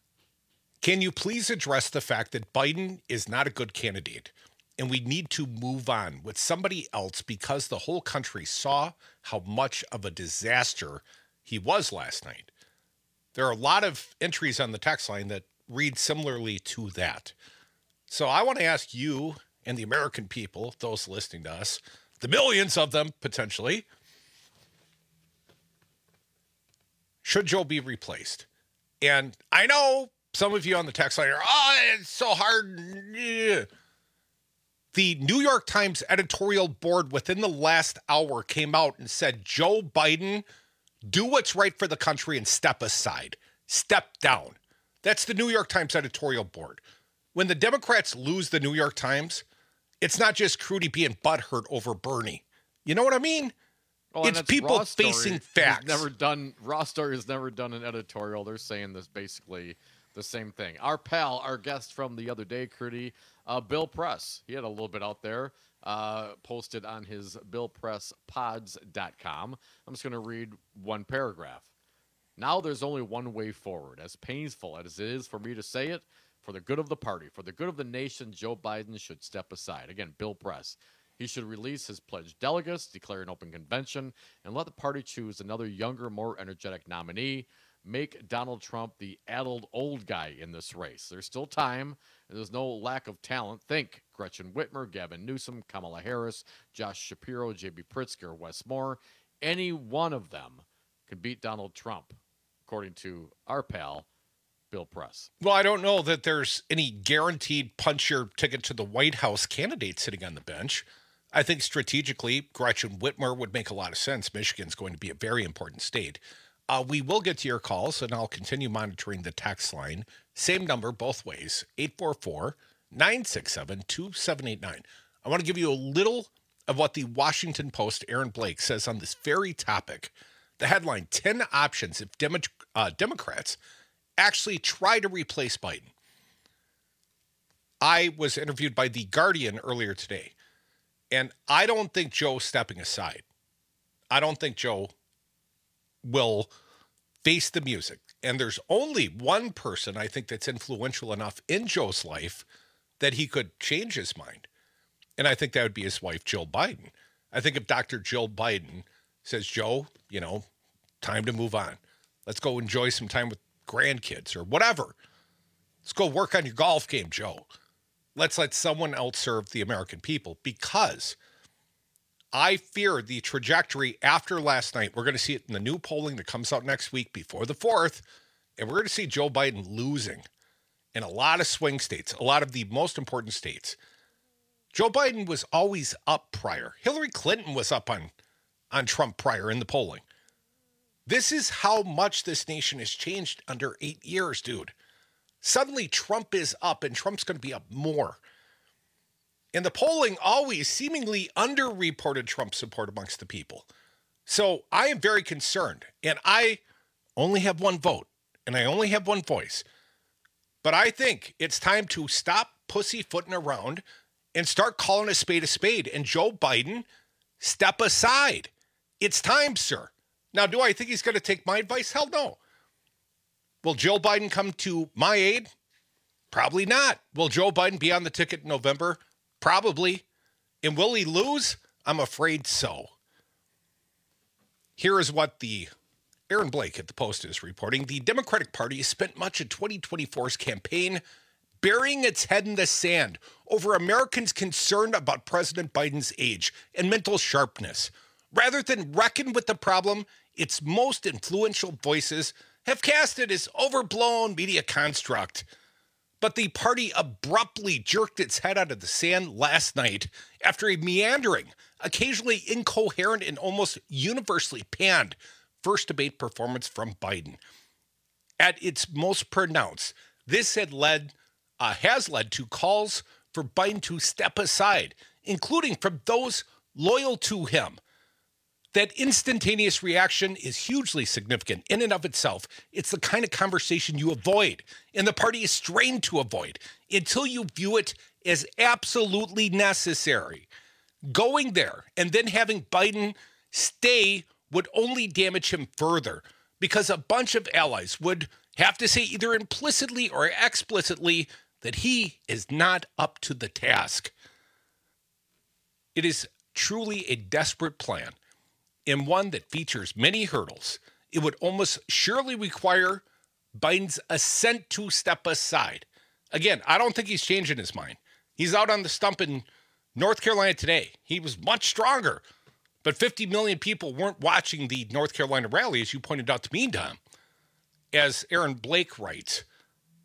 Can you please address the fact that Biden is not a good candidate and we need to move on with somebody else because the whole country saw how much of a disaster he was last night? There are a lot of entries on the text line that read similarly to that. So I want to ask you and the American people, those listening to us, the millions of them potentially, should Joe be replaced? And I know some of you on the text line are, oh, it's so hard. The New York Times editorial board within the last hour came out and said, Joe Biden, do what's right for the country and step aside. Step down. That's the New York Times editorial board. When the Democrats lose the New York Times, it's not just Crudy being butthurt over Bernie. You know what I mean? Well, it's people Ross Story facing has facts. Never done. Ross Story has never done an editorial. They're saying this basically the same thing. Our pal, our guest from the other day, Crudy, uh, Bill Press. He had a little bit out there, uh, posted on his bill press pods dot com. I'm just going to read one paragraph. Now there's only one way forward. As painful as it is for me to say it, for the good of the party, for the good of the nation, Joe Biden should step aside. Again, Bill Press. He should release his pledged delegates, declare an open convention, and let the party choose another younger, more energetic nominee. Make Donald Trump the addled old guy in this race. There's still time, and there's no lack of talent. Think Gretchen Whitmer, Gavin Newsom, Kamala Harris, Josh Shapiro, J B Pritzker, Wes Moore. Any one of them could beat Donald Trump, according to our pal, Bill Press. Well, I don't know that there's any guaranteed punch your ticket to the White House candidate sitting on the bench. I think strategically, Gretchen Whitmer would make a lot of sense. Michigan's going to be a very important state. Uh, we will get to your calls, and I'll continue monitoring the text line. Same number both ways, eight four four, nine six seven, two seven eight nine. I want to give you a little of what the Washington Post, Aaron Blake, says on this very topic. The headline, ten options if Demo- uh, Democrats actually try to replace Biden. I was interviewed by The Guardian earlier today, and I don't think Joe's stepping aside. I don't think Joe will face the music. And there's only one person I think that's influential enough in Joe's life that he could change his mind. And I think that would be his wife, Jill Biden. I think if Doctor Jill Biden says, Joe, you know, time to move on. Let's go enjoy some time with grandkids or whatever. Let's go work on your golf game, Joe. Let's let someone else serve the American people, because I fear the trajectory after last night. We're going to see it in the new polling that comes out next week before the fourth, and we're going to see Joe Biden losing in a lot of swing states, a lot of the most important states. Joe Biden was always up prior. Hillary Clinton was up on, on Trump prior in the polling. This is how much this nation has changed under eight years, dude. Suddenly Trump is up, and Trump's going to be up more. And the polling always seemingly underreported Trump's support amongst the people. So I am very concerned, and I only have one vote, and I only have one voice. But I think it's time to stop pussyfooting around and start calling a spade a spade. And Joe Biden, step aside. It's time, sir. Now, do I think he's going to take my advice? Hell no. Will Joe Biden come to my aid? Probably not. Will Joe Biden be on the ticket in November? Probably. And will he lose? I'm afraid so. Here is what the Aaron Blake at the Post is reporting. The Democratic Party has spent much of twenty twenty-four's campaign burying its head in the sand over Americans concerned about President Biden's age and mental sharpness. Rather than reckon with the problem, its most influential voices have cast it as overblown media construct. But the party abruptly jerked its head out of the sand last night after a meandering, occasionally incoherent, and almost universally panned first debate performance from Biden. At its most pronounced, this had led, uh, has led to calls for Biden to step aside, including from those loyal to him. That instantaneous reaction is hugely significant in and of itself. It's the kind of conversation you avoid, and the party is strained to avoid, until you view it as absolutely necessary. Going there and then having Biden stay would only damage him further, because a bunch of allies would have to say either implicitly or explicitly that he is not up to the task. It is truly a desperate plan, and one that features many hurdles. It would almost surely require Biden's assent to step aside. Again, I don't think he's changing his mind. He's out on the stump in North Carolina today. He was much stronger, but fifty million people weren't watching the North Carolina rally, as you pointed out to me, Tom. As Aaron Blake writes,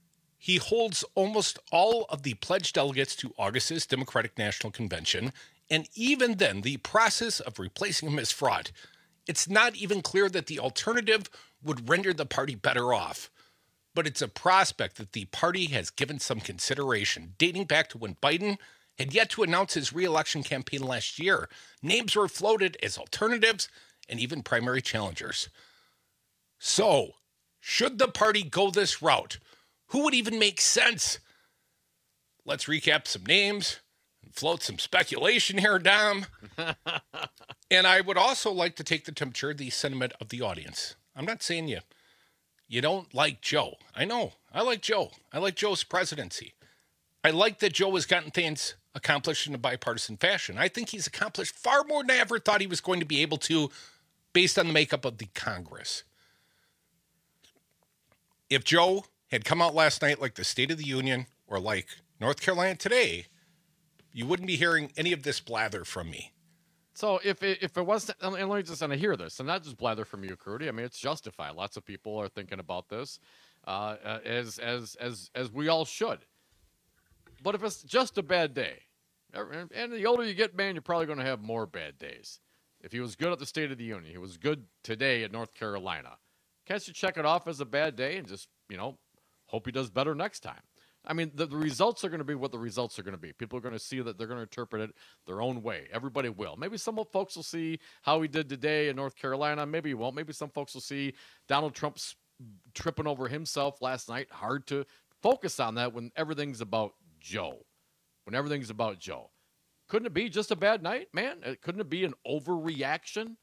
He holds almost all of the pledged delegates to August's Democratic National Convention, and even then, the process of replacing him is fraught. It's not even clear that the alternative would render the party better off, but it's a prospect that the party has given some consideration, dating back to when Biden had yet to announce his re-election campaign last year. Names were floated as alternatives and even primary challengers. So, should the party go this route? Who would even make sense? Let's recap some names and float some speculation here, Dom. And I would also like to take the temperature, the sentiment of the audience. I'm not saying you, you don't like Joe. I know. I like Joe. I like Joe's presidency. I like that Joe has gotten things accomplished in a bipartisan fashion. I think he's accomplished far more than I ever thought he was going to be able to based on the makeup of the Congress. If Joe had come out last night like the State of the Union or like North Carolina Today, you wouldn't be hearing any of this blather from me. So if it, if it wasn't, and let me just and I hear this, and not just blather from you, Crudy. I mean, it's justified. Lots of people are thinking about this, uh, as as as as we all should. But if it's just a bad day, and the older you get, man, you're probably going to have more bad days. If he was good at the State of the Union, he was good today at North Carolina. Can't you check it off as a bad day and just, you know, hope he does better next time? I mean, the, the results are going to be what the results are going to be. People are going to see that they're going to interpret it their own way. Everybody will. Maybe some folks will see how he did today in North Carolina. Maybe he won't. Maybe some folks will see Donald Trump's tripping over himself last night. Hard to focus on that when everything's about Joe. When everything's about Joe. Couldn't it be just a bad night, man? Couldn't it be an overreaction?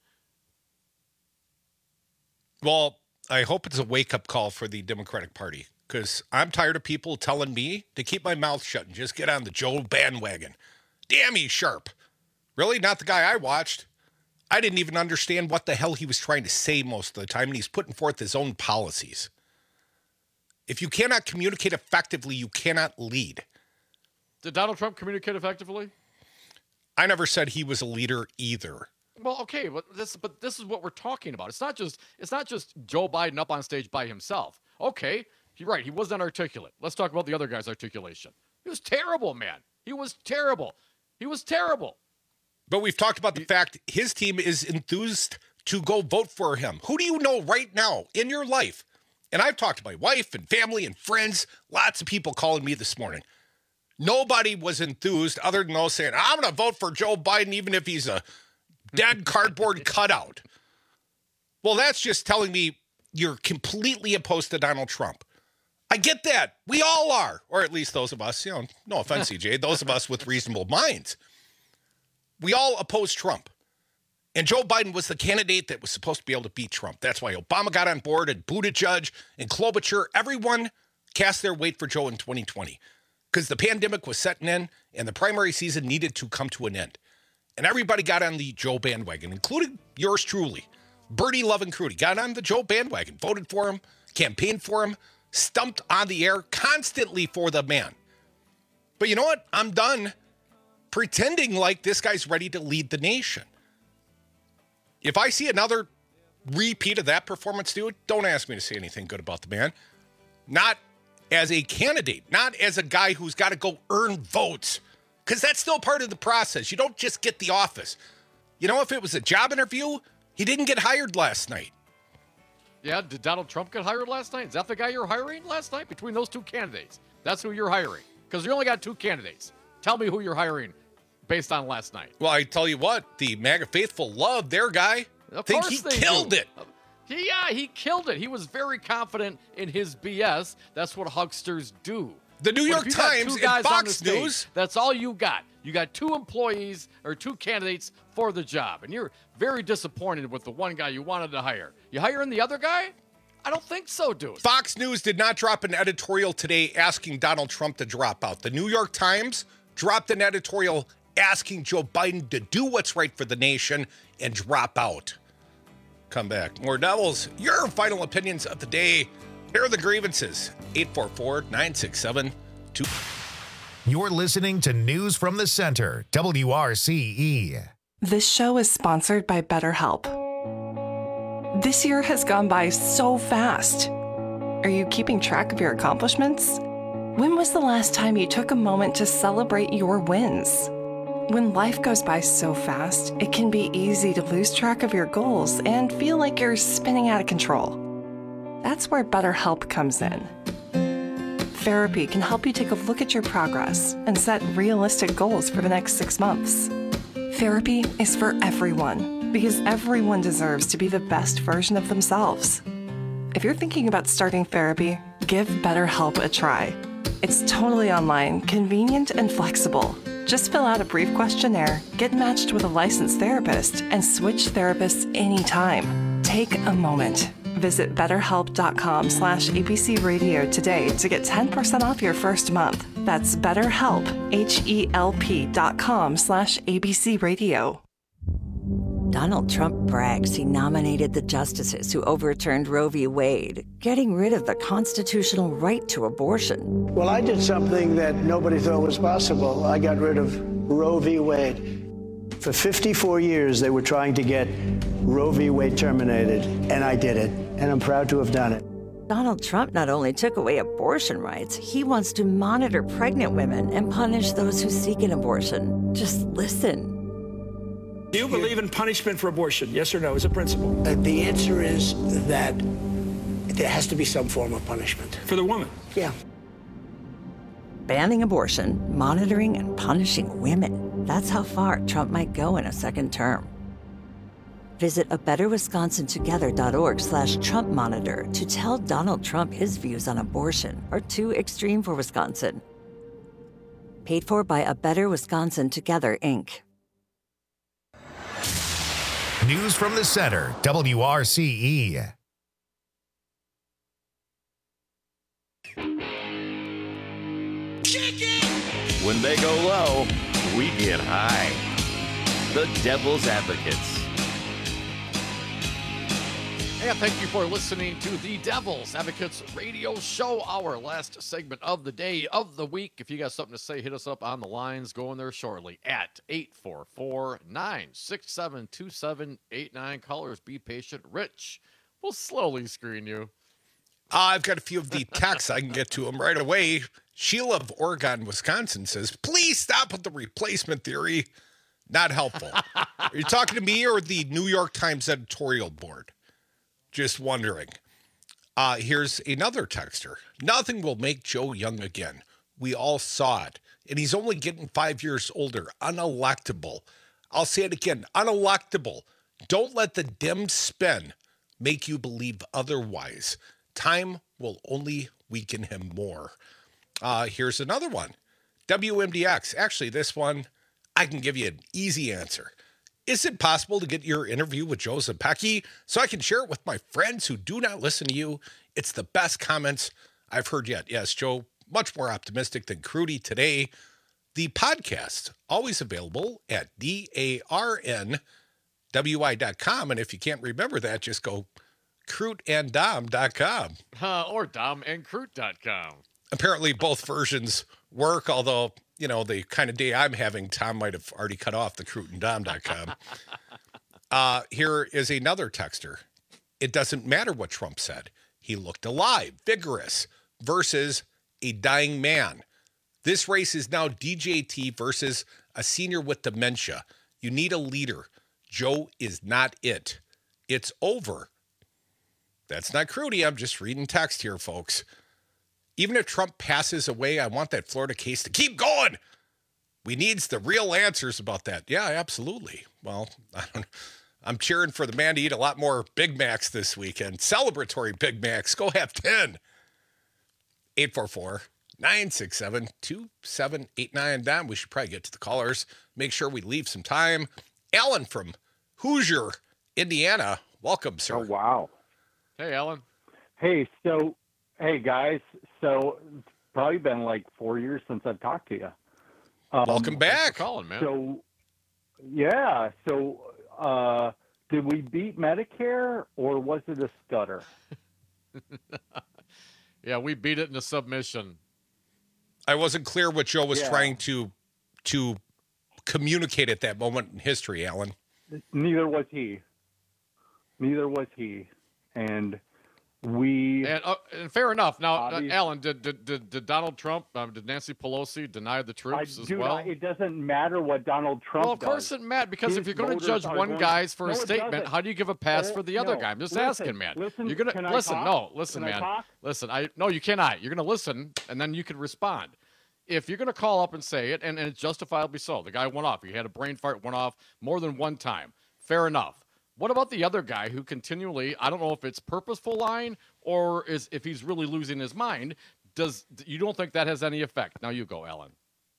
Well, I hope it's a wake-up call for the Democratic Party, because I'm tired of people telling me to keep my mouth shut and just get on the Joe bandwagon. Damn, he's sharp. Really? Not the guy I watched. I didn't even understand what the hell he was trying to say most of the time, and he's putting forth his own policies. If you cannot communicate effectively, you cannot lead. Did Donald Trump communicate effectively? I never said he was a leader either. Well, okay, but this but this is what we're talking about. It's not just it's not just Joe Biden up on stage by himself. Okay, you're right. He wasn't articulate. Let's talk about the other guy's articulation. He was terrible, man. He was terrible. He was terrible. But we've talked about the fact his team is enthused to go vote for him. Who do you know right now in your life? And I've talked to my wife and family and friends. Lots of people calling me this morning. Nobody was enthused other than those saying, I'm going to vote for Joe Biden even if he's a dead cardboard cutout. Well, that's just telling me you're completely opposed to Donald Trump. I get that. We all are. Or at least those of us, you know, no offense, C J, those of us with reasonable minds. We all oppose Trump. And Joe Biden was the candidate that was supposed to be able to beat Trump. That's why Obama got on board and Buttigieg and Klobuchar. Everyone cast their weight for Joe in twenty twenty because the pandemic was setting in and the primary season needed to come to an end. And everybody got on the Joe bandwagon, including yours truly. Bernie Lovin' Crudy got on the Joe bandwagon, voted for him, campaigned for him, stumped on the air constantly for the man. But you know what? I'm done pretending like this guy's ready to lead the nation. If I see another repeat of that performance, dude, don't ask me to say anything good about the man. Not as a candidate, not as a guy who's got to go earn votes, because that's still part of the process. You don't just get the office. You know, if it was a job interview, he didn't get hired last night. Yeah, did Donald Trump get hired last night? Is that the guy you're hiring last night? Between those two candidates, that's who you're hiring. Because you only got two candidates. Tell me who you're hiring based on last night. Well, I tell you what, the MAGA faithful love their guy. Of think course he they killed do. it. He, yeah, he killed it. He was very confident in his B S. That's what hucksters do. The New But York if you got Times two guys and on Fox the stage, News. That's all you got. You got two employees or two candidates for the job, and you're very disappointed with the one guy you wanted to hire. You hiring the other guy? I don't think so, dude. Fox News did not drop an editorial today asking Donald Trump to drop out. The New York Times dropped an editorial asking Joe Biden to do what's right for the nation and drop out. Come back. More Devils. Your final opinions of the day. Here are the grievances. eight four four, nine six seven, two. You're listening to News from the Center, W R C E. This show is sponsored by BetterHelp. This year has gone by so fast. Are you keeping track of your accomplishments? When was the last time you took a moment to celebrate your wins? When life goes by so fast, it can be easy to lose track of your goals and feel like you're spinning out of control. That's where BetterHelp comes in. Therapy can help you take a look at your progress and set realistic goals for the next six months. Therapy is for everyone because everyone deserves to be the best version of themselves. If you're thinking about starting therapy, give BetterHelp a try. It's totally online, convenient, and flexible. Just fill out a brief questionnaire, get matched with a licensed therapist, and switch therapists anytime. Take a moment. Visit betterhelp.com slash ABC radio today to get ten percent off your first month. That's betterhelp, H-E-L-P dot com slash ABC radio. Donald Trump brags he nominated the justices who overturned Roe v. Wade, getting rid of the constitutional right to abortion. Well, I did something that nobody thought was possible. I got rid of Roe v. Wade. For fifty-four years, they were trying to get Roe v. Wade terminated, and I did it, and I'm proud to have done it. Donald Trump not only took away abortion rights, he wants to monitor pregnant women and punish those who seek an abortion. Just listen. Do you believe in punishment for abortion? Yes or no, as a principle? Uh, the answer is that there has to be some form of punishment. For the woman? Yeah. Banning abortion, monitoring and punishing women. That's how far Trump might go in a second term. Visit a better wisconsin together dot org slash Trump monitor to tell Donald Trump his views on abortion are too extreme for Wisconsin. Paid for by A Better Wisconsin Together, Incorporated. News from the Center, W R C E. When they go low, we get high. The Devil's Advocates. And thank you for listening to the Devil's Advocates radio show, our last segment of the day, of the week. If you got something to say, hit us up on the lines. Going there shortly at eight four four, nine six seven, two seven eight nine. Callers, be patient. Rich, we'll slowly screen you. Uh, I've got a few of the texts. I can get to them right away. Sheila of Oregon, Wisconsin says, please stop with the replacement theory. Not helpful. Are you talking to me or the New York Times editorial board? Just wondering. Uh, here's another texter. Nothing will make Joe young again. We all saw it. And he's only getting five years older. Unelectable. I'll say it again. Unelectable. Don't let the dim spin make you believe otherwise. Time will only weaken him more. Uh, here's another one. W M D X. Actually, this one, I can give you an easy answer. Is it possible to get your interview with Joe Zepecki so I can share it with my friends who do not listen to you? It's the best comments I've heard yet. Yes, Joe, much more optimistic than Crudy today. The podcast, always available at D A R N W I dot com. And if you can't remember that, just go Crute and Dom dot com. Uh, or Dom and Crute dot com. Apparently both versions work, although, you know, the kind of day I'm having, Tom might have already cut off the Crute and Dom dot com. uh, here is another texter. It doesn't matter what Trump said. He looked alive, vigorous, versus a dying man. This race is now D J T versus a senior with dementia. You need a leader. Joe is not it. It's over. That's not Crudy. I'm just reading text here, folks. Even if Trump passes away, I want that Florida case to keep going. We needs the real answers about that. Yeah, absolutely. Well, I don't, I'm cheering for the man to eat a lot more Big Macs this weekend. Celebratory Big Macs. Go have ten. eight four four, nine six seven, two seven eight nine. Don, we should probably get to the callers. Make sure we leave some time. Alan from Hoosier, Indiana. Welcome, sir. Oh, wow. Hey, Alan. Hey, so, hey, guys. So, it's probably been like four years since I've talked to you. Um, Welcome back. Calling, man. So, yeah. So, uh, did we beat Medicare or was it a stutter? Yeah, we beat it in a submission. I wasn't clear what Joe was Yeah. trying to to communicate at that moment in history, Alan. Neither was he. Neither was he. And We and, uh, and fair enough. Now, uh, Alan, did, did did did Donald Trump, um, did Nancy Pelosi deny the troops I as do well? Not, it doesn't matter what Donald Trump. Well, of course does. it matters because His if you're going to judge one going, guy's for no, a statement, doesn't. how do you give a pass oh, for the other no. guy? I'm just listen, asking, man. Listen, you're gonna can I listen. talk? No, listen, can man. I Listen, I no, you cannot. You're going to listen, and then you can respond. If you're going to call up and say it, and, and it's justifiably so, the guy went off. He had a brain fart, went off more than one time. Fair enough. What about the other guy who continually, I don't know if it's purposeful lying or is if he's really losing his mind, does you don't think that has any effect? Now you go, Alan.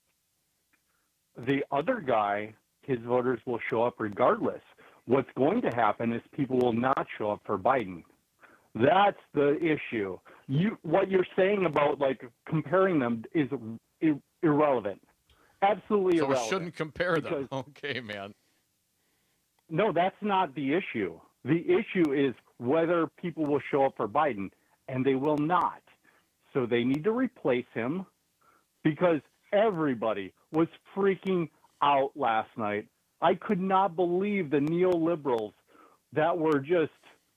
The other guy, his voters will show up regardless. What's going to happen is people will not show up for Biden. That's the issue. You, what you're saying about like comparing them is ir- irrelevant. Absolutely so irrelevant. So we shouldn't compare because, them. Okay, man. No, that's not the issue. The issue is whether people will show up for Biden, and they will not. So they need to replace him because everybody was freaking out last night. I could not believe the neoliberals that were just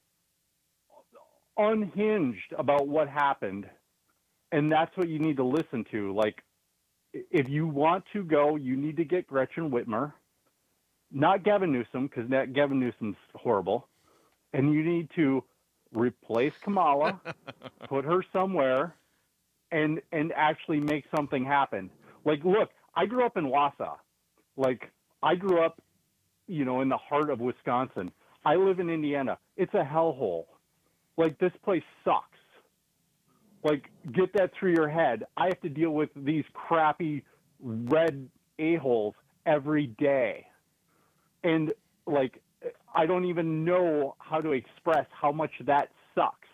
unhinged about what happened. And that's what you need to listen to. Like, if you want to go, you need to get Gretchen Whitmer. Not Gavin Newsom, because Gavin Newsom's horrible. And you need to replace Kamala, put her somewhere, and and actually make something happen. Like, look, I grew up in Wausau. Like, I grew up, you know, in the heart of Wisconsin. I live in Indiana. It's a hellhole. Like, this place sucks. Like, get that through your head. I have to deal with these crappy red a-holes every day. And, like, I don't even know how to express how much that sucks.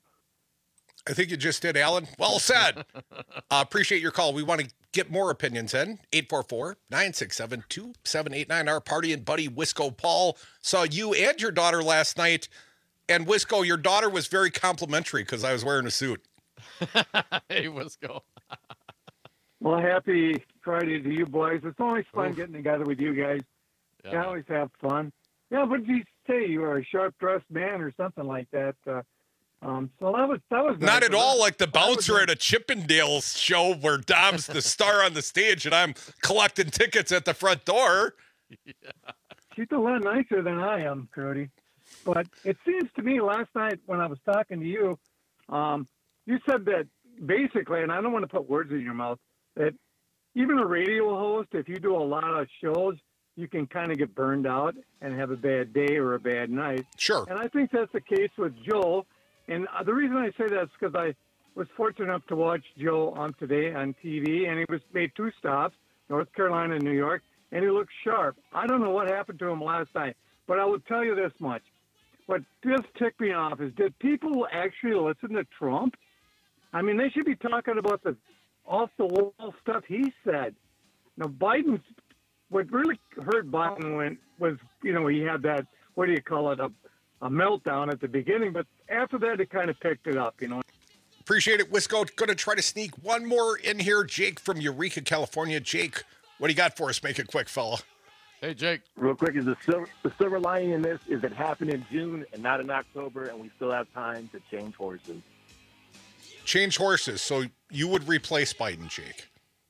I think you just did, Alan. Well said. uh, appreciate your call. We want to get more opinions in. eight four four, nine six seven, two seven eight nine. Our party and buddy, Wisco Paul, saw you and your daughter last night. And, Wisco, your daughter was very complimentary because I was wearing a suit. Hey, Wisco. Well, happy Friday to you boys. It's always fun Oof. getting together with you guys. Yeah. You always have fun. Yeah, what did you say? You were a sharp-dressed man or something like that. Uh, um, so that was that was not nice. at all like the bouncer at a Chippendales show where Dom's the star on the stage and I'm collecting tickets at the front door. Yeah. She's a lot nicer than I am, Cody. But it seems to me last night when I was talking to you, um, you said that basically, and I don't want to put words in your mouth, that even a radio host, if you do a lot of shows, you can kind of get burned out and have a bad day or a bad night. Sure. And I think that's the case with Joe. And the reason I say that is because I was fortunate enough to watch Joe on today on T V, and he was made two stops, North Carolina and New York, and he looked sharp. I don't know what happened to him last night, but I will tell you this much. What just ticked me off is, did people actually listen to Trump? I mean, they should be talking about the off-the-wall stuff he said. Now, Biden's what really hurt Biden when was, you know, he had that, what do you call it, a, a meltdown at the beginning, but after that, it kind of picked it up, you know. Appreciate it, Wisco. Going to try to sneak one more in here. Jake from Eureka, California. Jake, what do you got for us? Make it quick, fella. Hey, Jake. Real quick, is the silver, the silver lining in this is it happened in June and not in October, and we still have time to change horses. Change horses. So you would replace Biden, Jake?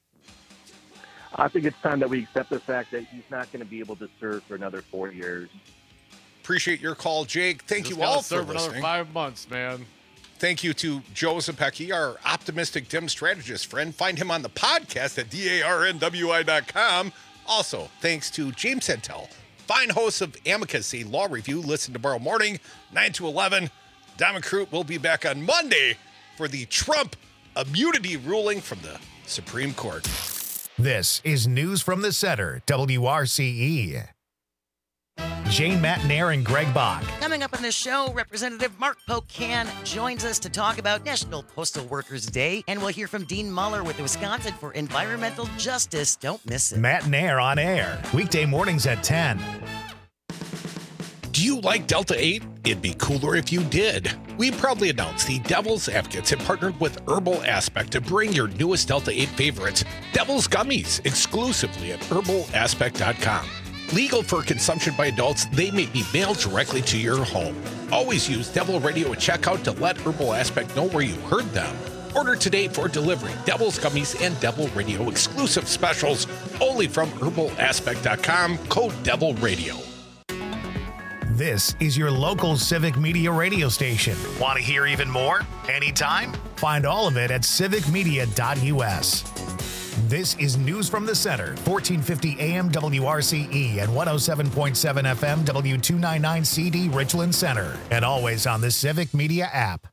I think it's time that we accept the fact that he's not going to be able to serve for another four years. Appreciate your call, Jake. Thank Just you all for serve listening. Another five months, man. Thank you to Joe Zepecki, our optimistic dim strategist friend. Find him on the podcast at D A R N W I dot com. Also, thanks to James Sentel, fine host of Amicus, a law review. Listen tomorrow morning, nine to eleven. Diamond Crute will be back on Monday for the Trump immunity ruling from the Supreme Court. This is News from the Center, W R C E. Jane Matnair and Greg Bach. Coming up on this show, Representative Mark Pocan joins us to talk about National Postal Workers Day, and we'll hear from Dean Muller with Wisconsin for Environmental Justice. Don't miss it. Matnair on air, weekday mornings at ten. Do you like Delta eight? It'd be cooler if you did. We proudly announce the Devil's Advocates have partnered with Herbal Aspect to bring your newest Delta eight favorites, Devil's Gummies, exclusively at herbal aspect dot com. Legal for consumption by adults, they may be mailed directly to your home. Always use Devil Radio at checkout to let Herbal Aspect know where you heard them. Order today for delivery. Devil's Gummies and Devil Radio exclusive specials only from herbal aspect dot com. Code Devil Radio. This is your local Civic Media radio station. Want to hear even more? Anytime? Find all of it at civic media dot u s. This is News from the Center, fourteen fifty A M W R C E and one oh seven point seven F M W two ninety-nine C D Richland Center, and always on the Civic Media app.